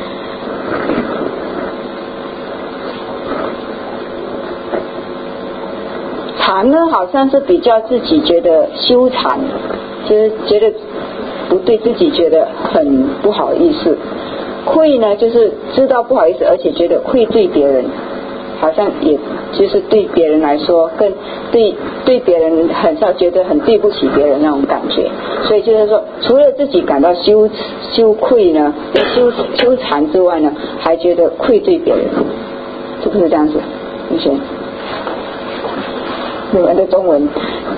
惭呢，好像是比较自己觉得羞惭，就是觉得不对自己觉得很不好意思。愧呢，就是知道不好意思，而且觉得愧对别人，好像也就是对别人来说更对别人很少觉得很对不起别人那种感觉，所以就是说除了自己感到羞愧呢羞惭之外呢，还觉得愧对别人，是不是这样子？玉璇，你们的中文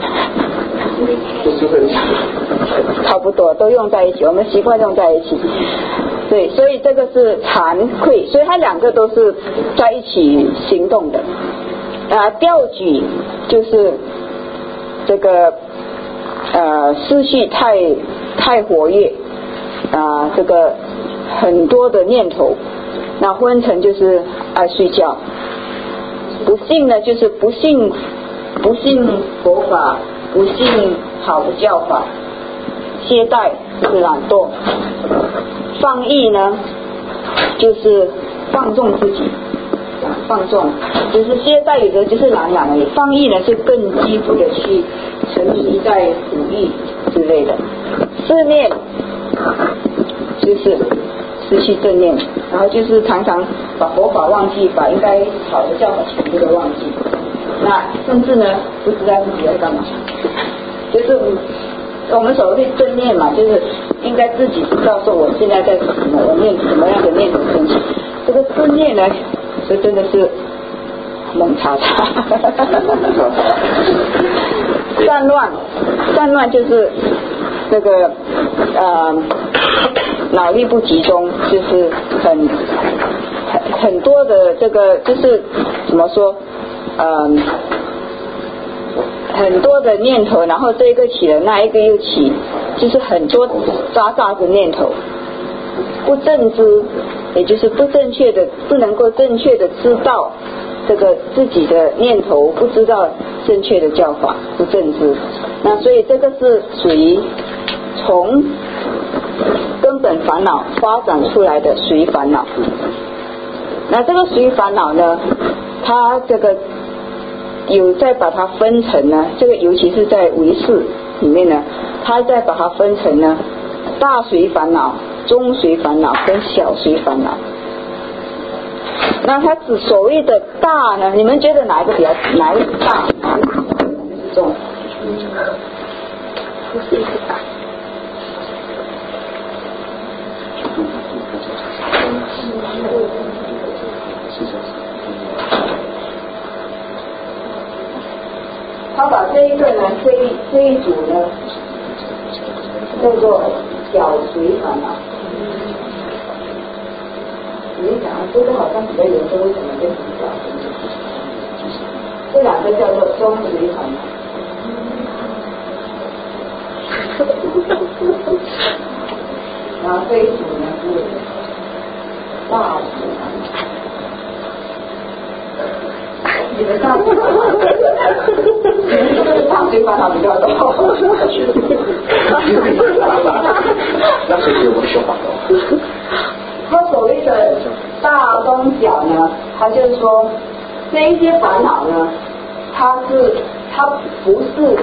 差不多都用在一起，我们习惯用在一起。对，所以这个是惭愧，所以它两个都是在一起行动的。调举就是这个思绪太活跃，这个很多的念头。那昏沉就是爱睡觉。不信呢就是不信佛法，不信好的教法。懈怠就是懒惰。放逸呢就是放纵自己，放纵就是懈怠，有的就是懒而已，放逸呢是更进一步的去沉迷在苦欲之类的。思念就是失去正念，然后就是常常把佛法忘记，把应该好的教法全部都忘记，那甚至呢不知道自己在干嘛，就是我们所谓正念嘛，就是应该自己知道说我现在在什么，我念什么样的念头升起， 这个思念呢，这真的是猛叉叉。散乱就是这个脑力不集中，就是很多的这个就是怎么说很多的念头，然后这一个起了，那一个又起，就是很多杂的念头，不正知，也就是不正确的，不能够正确的知道这个自己的念头，不知道正确的教法，不正知。那所以这个是属于从根本烦恼发展出来的随烦恼。那这个随烦恼呢，它这个有再把它分成呢，这个尤其是在唯识里面呢，它再把它分成呢大随烦恼、中随烦恼跟小随烦恼。那它指所谓的大呢，你们觉得哪一个大，哪一个是重？ 不是一个大。 他把这一个呢，这一组呢，叫做小随烦恼。你想啊，这个好像比较严重，为什么就比较？这两个叫做中随烦恼。然后这一组呢是大随烦恼。你们大随烦恼，大随烦恼比较多。 那是给我们说法的。 他所谓的大中小呢，他就是说这一些烦恼呢，它不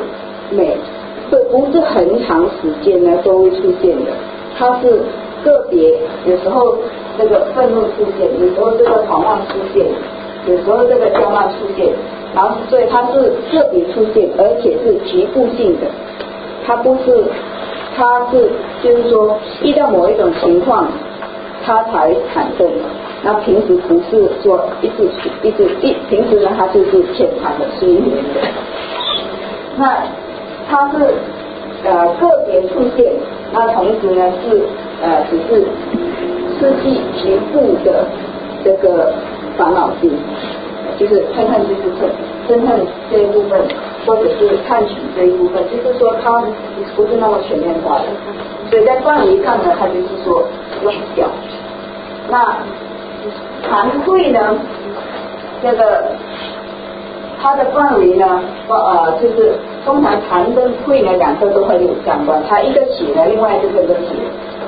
是很长时间呢都会出现的，它是个别，有时候这个愤怒出现，有时候这个狂妄出现，有时候这个骄慢出现，然后所以它是个别出现，而且是局部性的，它是就是说遇到某一种情况它才产生，那平时不是说平时呢它就是潜藏的随缘的，那它是个别出现，那同时呢是只是刺激局部的这个烦恼心，就是嗔恨就是嗔恨这一部分，或者是贪取这一部分，就是说它不是那么全面化的，所以在范围上呢，它就是说比较小。那惭愧呢，这个它的范围呢，就是通常惭跟愧呢两个都很有相关，它一个起呢，另外一个跟着起，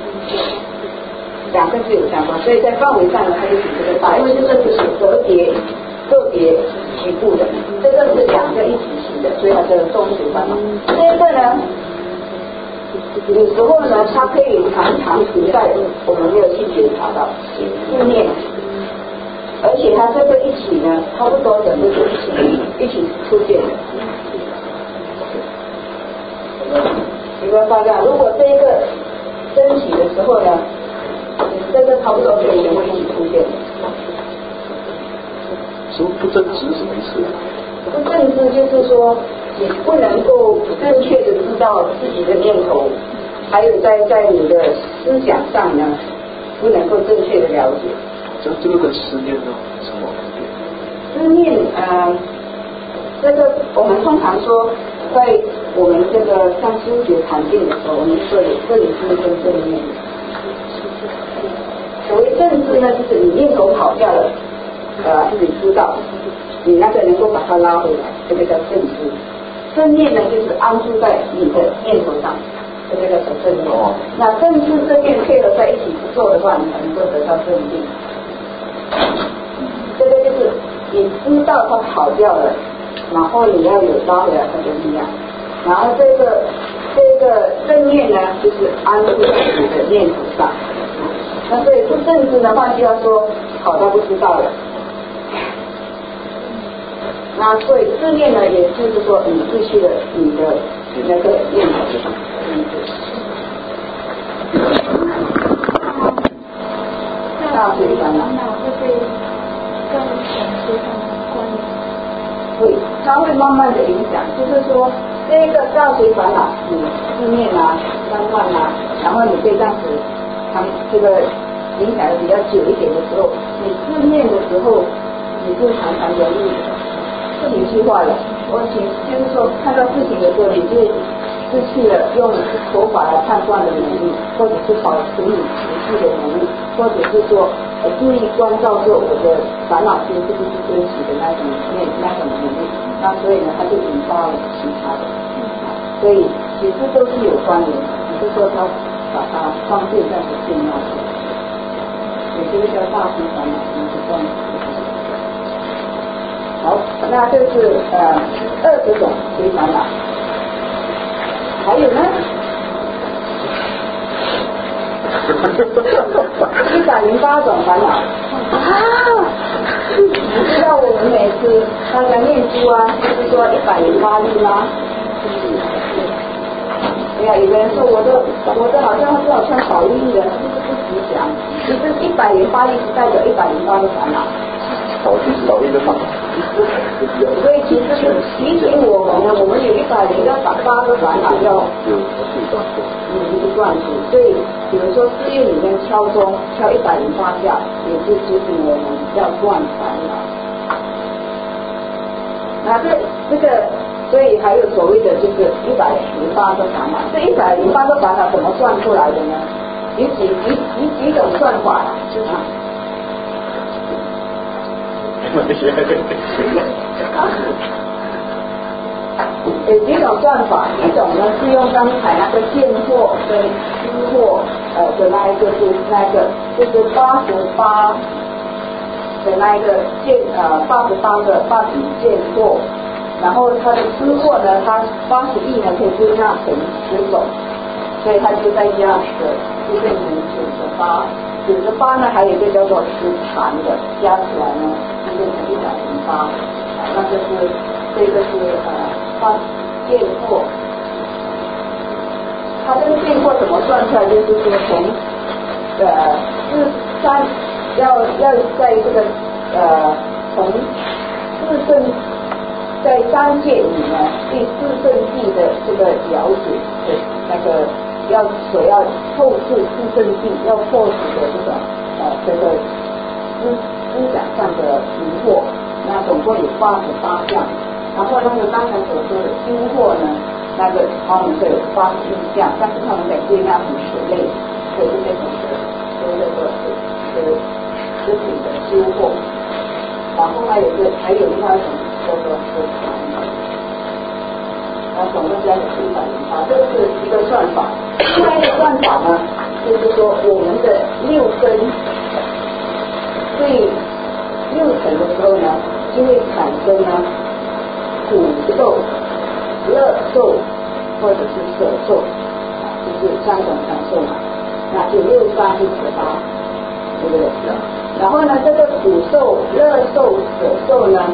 两个是有相关，所以在范围上呢，它就取这个大，因为这个是个别局部的，这个是两个一起起的，所以它叫中随烦恼。这个呢，有时候呢，它可以常存在，我们没有去觉察到负面，而且它这个一起呢，差不多整个是一起出现的。你们发现，如果这一个升起的时候呢，这个差不多可以全部一起出现的。 什么不正直是什么意思？ 不正知就是说，你不能够正确的知道自己的念头，还有在你的思想上呢，不能够正确的了解。 这个跟思念呢什么？ 思念这个我们通常说，在我们这个像修学禅定的时候，我们说有正知跟正念。所谓正知呢，就是你念头跑掉了，自己知道，你那个能够把它拉回来，这个叫正知。正念呢，就是安住在你的念头上，这个叫正念。那正知正念配合在一起做的话，你才能够得到正定。这个就是你知道它跑掉了，然后你要有拉回来它的力量。然后这个正念呢，就是安住在你的念头上。那所以不正知的话，就要说跑到不知道了。那所以自念呢，也就是说你失去了你的那个念头。大随烦恼。 它会慢慢的影响，就是说这个大随烦恼，你思念啊、散乱啊，然后你被这样子，这个影响的比较久一点的时候，你思念的时候，你就常常容易情绪化了。就是说看到事情的时候，你就失去了用佛法来判断的能力，或者是保持你情绪的能力，或者是说注意关照说我的烦恼心是不是真实的那种能力。那所以呢，它就引发了其他的。所以其实都是有关联的，只是说他把它方便在不重要的。也就是叫大随烦恼，不断。好，那这是20种随烦恼。还有呢，108种烦恼啊！你知道我们每次大家念书啊，就是说108例吗？哎呀，有的人说我的好像少一例了，是不是不吉祥？其实108例是代表108个烦恼。 少一个烦恼。 所以其实是提醒我们呢，我们有108个烦恼要一断除。所以比如说寺院里面敲钟敲108下，也是提醒我们要断烦恼。那这个，所以还有所谓的就是108个烦恼。这108个烦恼怎么算出来的呢？有几种算法啊？有几种算法，一种呢是用刚才那个见货跟知货的那一个就是88的那一个88个8种见货，然后它的知货呢，它80亿呢可以归纳成10种，所以它就在这样的就变成98呢，还有一个叫做持禅的，加起来呢就变成108。那这个是见货，它这个见货怎么算出来？就是说从要在这个从4圣在3界里呢，对4圣谛的这个了解的那个要透视4圣谛，要破除的这种这个思想上的疑惑。那总共有88项，然后那个刚才所说的修惑呢，那个他们就有81项，但是他们得归纳成10类，所以就变成这个食品的修惑。然后还有另外一种叫做食禅，然后总共加起来108，这个是一个算法。另外一个算法呢，就是说我们的6根对6层的时候呢，就会产生呢苦受、乐受或者是舍受，就是3种感受嘛。那就6、3就18，对不对？然后呢，这个苦受、乐受、舍受呢，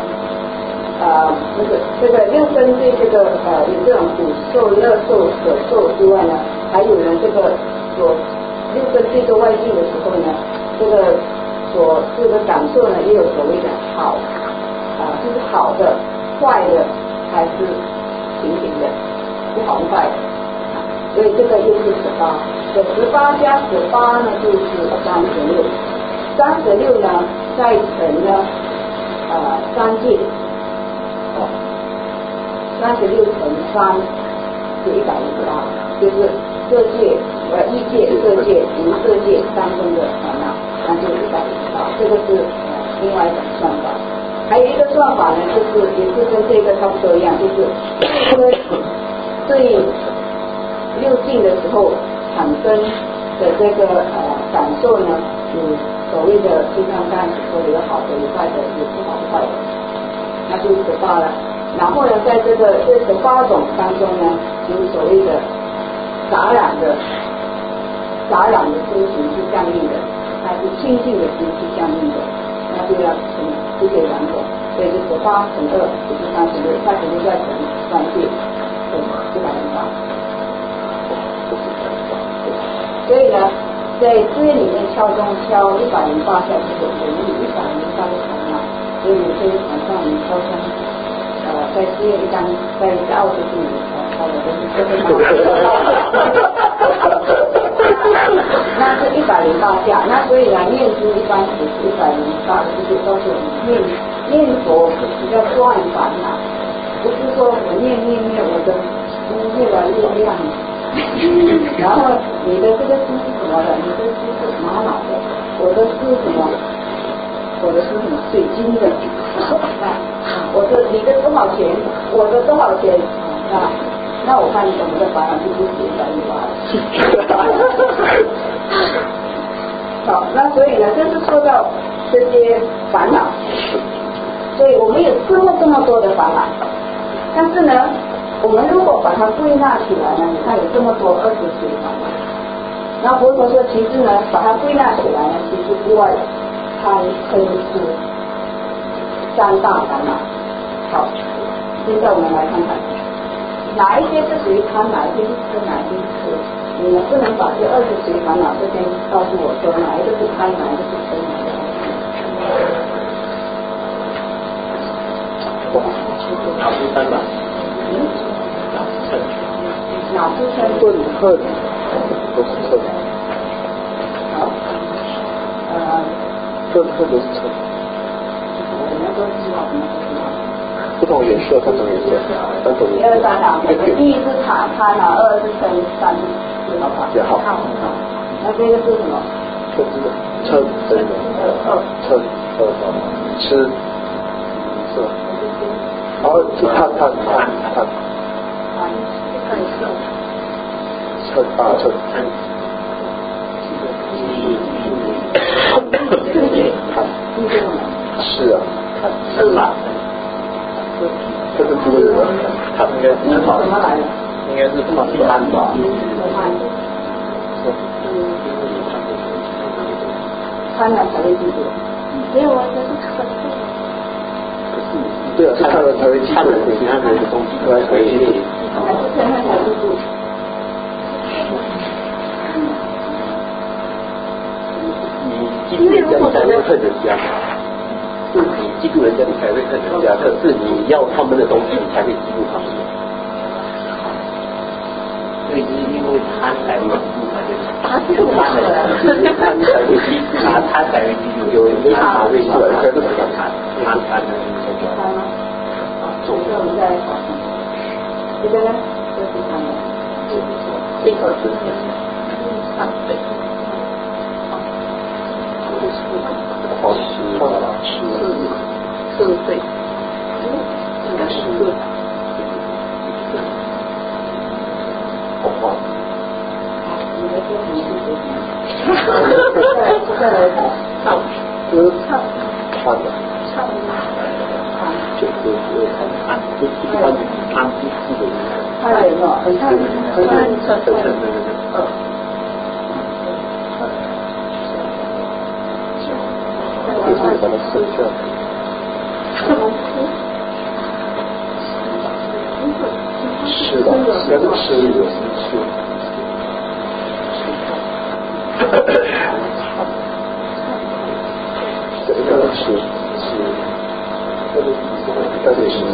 这个6根对这个有这种苦受、乐受、舍受之外呢，还有呢这个6根对着外境的时候呢，这个感受呢，也有所谓的好就是好的、坏的，还是平平的，不好坏的。所以这个又是18，这18加18呢就是36呢再乘呢3界，36乘3是158，就是色界、异界、色界、无色界当中的烦恼，那就158。这个是另外一种算法。还有一个算法呢，就是也是跟这个差不多一样，就是对6境的时候产生的这个感受呢，有所谓的就像刚才说的有好的有坏的，有不好的坏的，那就是18了。然后呢，在这18种当中呢，有所谓的杂染的心情是相应的，还是清净的心是相应的，那就要乘这2种，所以就18乘2就是36再乘3界，对，108。所以呢，在寺院里面敲钟敲108下，就是我们有108个烦恼，所以有些晚上我们敲钟在4月1章，在澳洲这里，我都是这边那是108架，那所以呢，念经一般只是108，就是告诉我们念佛要断烦恼，不是说我念，我的心越来越亮。然后你的这个心是什么的？你的心是玛瑙的，我的是什么？我的是什么？水晶的。你的多少钱？我的多少钱？那我看我们的烦恼就不是108了。好，那所以呢，这是说到这些烦恼，所以我们有这么多的烦恼，但是呢，我们如果把它归纳起来呢，你看有这么多20随烦恼，然后佛陀说，其实呢，把它归纳起来呢，其实不外贪嗔痴3大烦恼。好，现在我们来看看，哪一些是属于贪，哪一些是嗔，哪一些是痴？你能不能把这20随烦恼这边告诉我说，哪一个是贪，哪一个是嗔，哪一个是痴？ 哪是贪婪？ 哪是嗔？ 愤恨都是嗔。 好， 愤恨都是嗔。 我们都知道， 不同颜色，3种颜色，3种颜色。 1、2、3啊，第一是贪啊，2是嗔，3是好吧？ 也好。 那这个是什么？ 嗔，嗔，吃，是吧？然后是贪，嗔，是啊，是啦，这是猪的人，他应该是好，应该是贪吧？ 贪婪才会记住，没有啊，这是嗔。 对啊，是看了才会记住，其他人的东西都才会记住。 还是嗔恨才记住。 你记住人家，你才会恨人家。是你记住人家，你才会恨人家。可是你要他们的东西，你才会记住他们的。所以就是因为他才会记住他的。他才会记住，他才会记住。有人他会出来，可是不要他的。 这个我们再来考虑。这个呢，这是他们。 非常真实。 是对，应该是对。你的说什么是对的？再来看，唱， 就是贪人哦，很贪， 就是把它吃掉。是的，应该是吃的，是。应该是吃，但是是，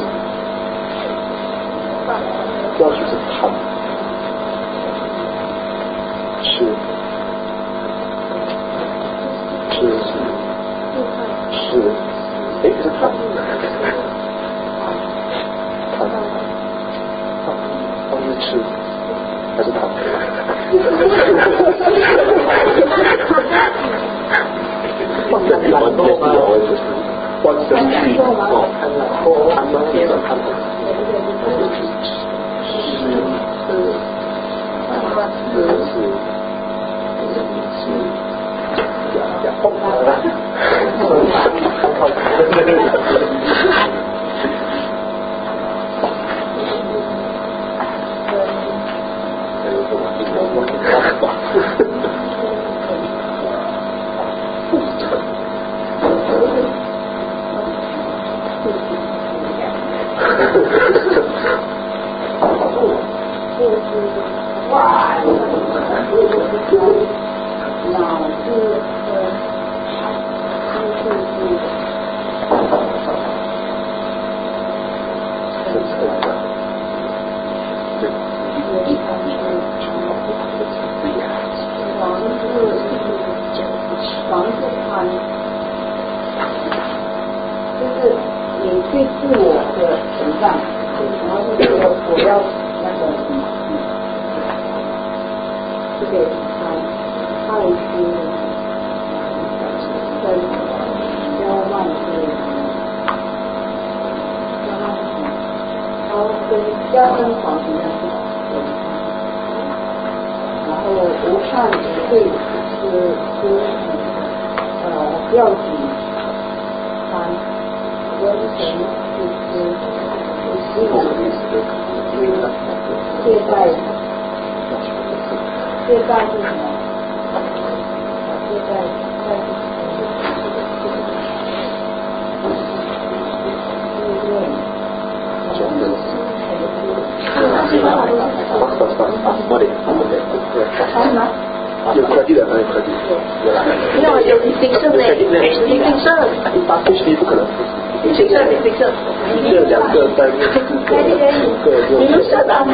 要去是贪，吃，哎，是贪，他是吃还是贪？放在你玩多吗？换成去哦，贪吗？别的贪。 我要那个这个爱心跟交换跟加深黄一样，然后无善对要紧贪温存戒待是什么？戒待有科技的，有科技， 没有distinction 呢 ？distinction 不可能。 distinction 这两个单位， 你又说到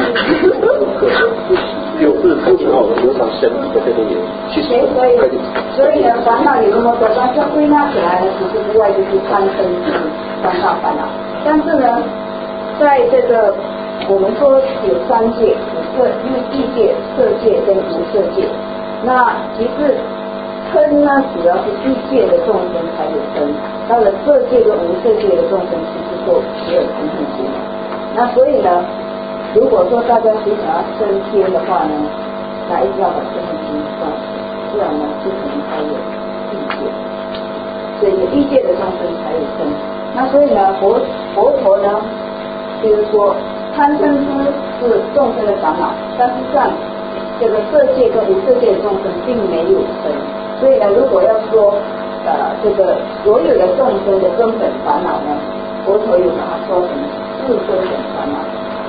就是不知道流常生的这种其实所以呢，烦恼有那么多，但是归纳起来呢，其实无外就是贪嗔痴三大烦恼。但是呢，在这个我们说有三界，因为意界、色界跟无色界。那其实嗔呢，主要是意界的众生才有嗔，到了色界跟无色界的众生，其实就没有嗔恨心。那所以呢，如果说大家谁想要升天的话呢，那一定要把嗔恨心断除，不然呢，不可能才有意界。所以有意界的众生才有嗔。那所以呢，佛陀呢，就是说贪嗔痴是众生的烦恼，但是像这个色界跟无色界的众生并没有嗔。所以呢，如果要说这个所有的众生的根本烦恼呢，佛陀有把它说成四根本烦恼。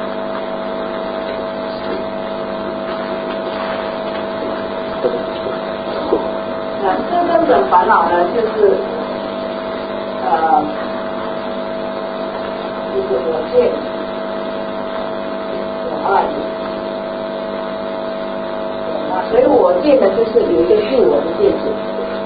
那四根本烦恼呢，就是我见、我爱。所以我见的就是有一个自我的见解，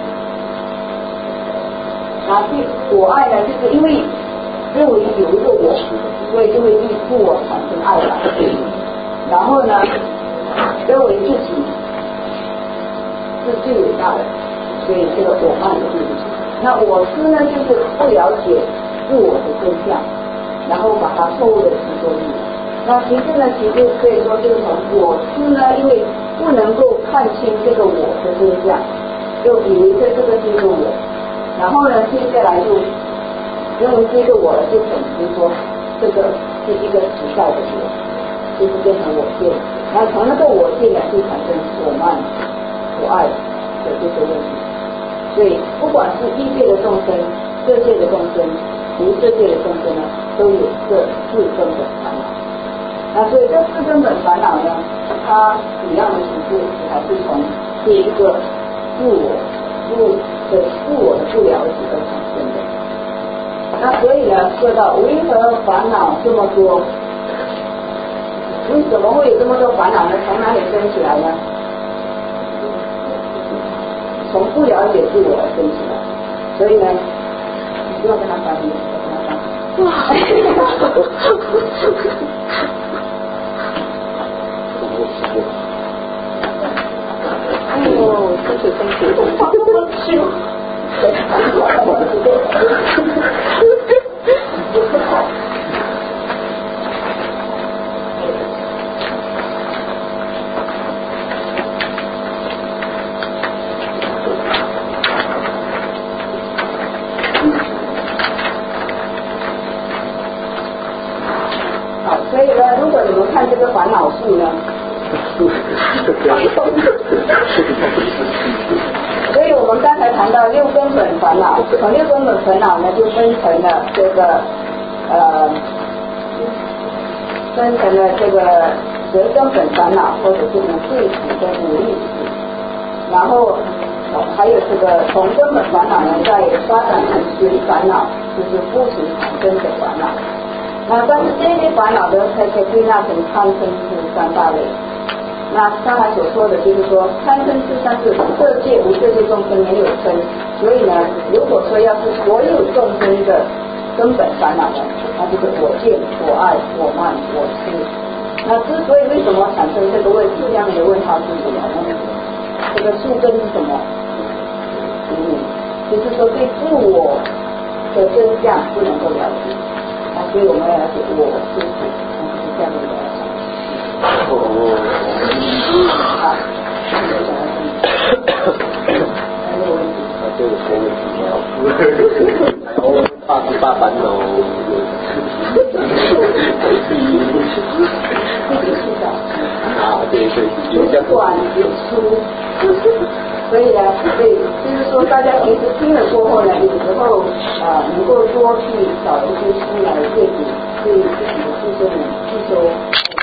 我爱呢，就是因为认为有一个我，所以就会对自我产生爱了。然后呢，认为自己是最伟大的，所以这个我爱的自己。那我思呢，就是不了解自我的真相，然后把它错误的执着于。那其实呢，可以说就是从我思呢，因为不能够看清这个我的真相，就以为这个是一个我，然后呢，接下来就认为这个我就等于说这个是一个实在的我，就是变成我见，然后从那个我见呢，就产生我慢、我爱的这些问题。所以不管是意界的众生、色界的众生、无色界的众生呢，都有这四根本烦恼。那所以这四根本烦恼呢，它主要的形式还是从这一个自我的不了解而产生的。那所以呢，说到为何烦恼这么多？为什么会有这么多烦恼呢？从哪里生起来呢？从不了解自我而生起来。所以呢，你不要跟他翻译，我跟他翻。 哦，辛苦。 好，所以呢，如果你们看这个烦恼数呢，所以我们刚才谈到六根本烦恼，从六根本烦恼呢就分成了这个十根本烦恼，或者是五对子跟五逆子，然后还有这个从根本烦恼呢再发展成随烦恼，就是不时产生的烦恼。那但是这些烦恼呢，可以归纳成贪嗔痴三大类。那刚才所说的就是说，贪嗔痴三是色界无色界众生没有嗔，所以呢，如果说要是所有众生的根本烦恼呢， 那就是我见、我爱、我慢、我痴。那之所以为什么产生这个问题，下面的问号是什么呢？这个树根是什么？就是说对自我的真相不能够了解，那所以我们要了解我是谁，那就是这样的一个想法。好，那就讲到这里。还有问题？ 这个没问题了。然后大烦恼对对， 有短有粗。所以呢，就是说，大家其实听了过后呢，有时候能够多去找一些书来对比，对自己的自身的吸收。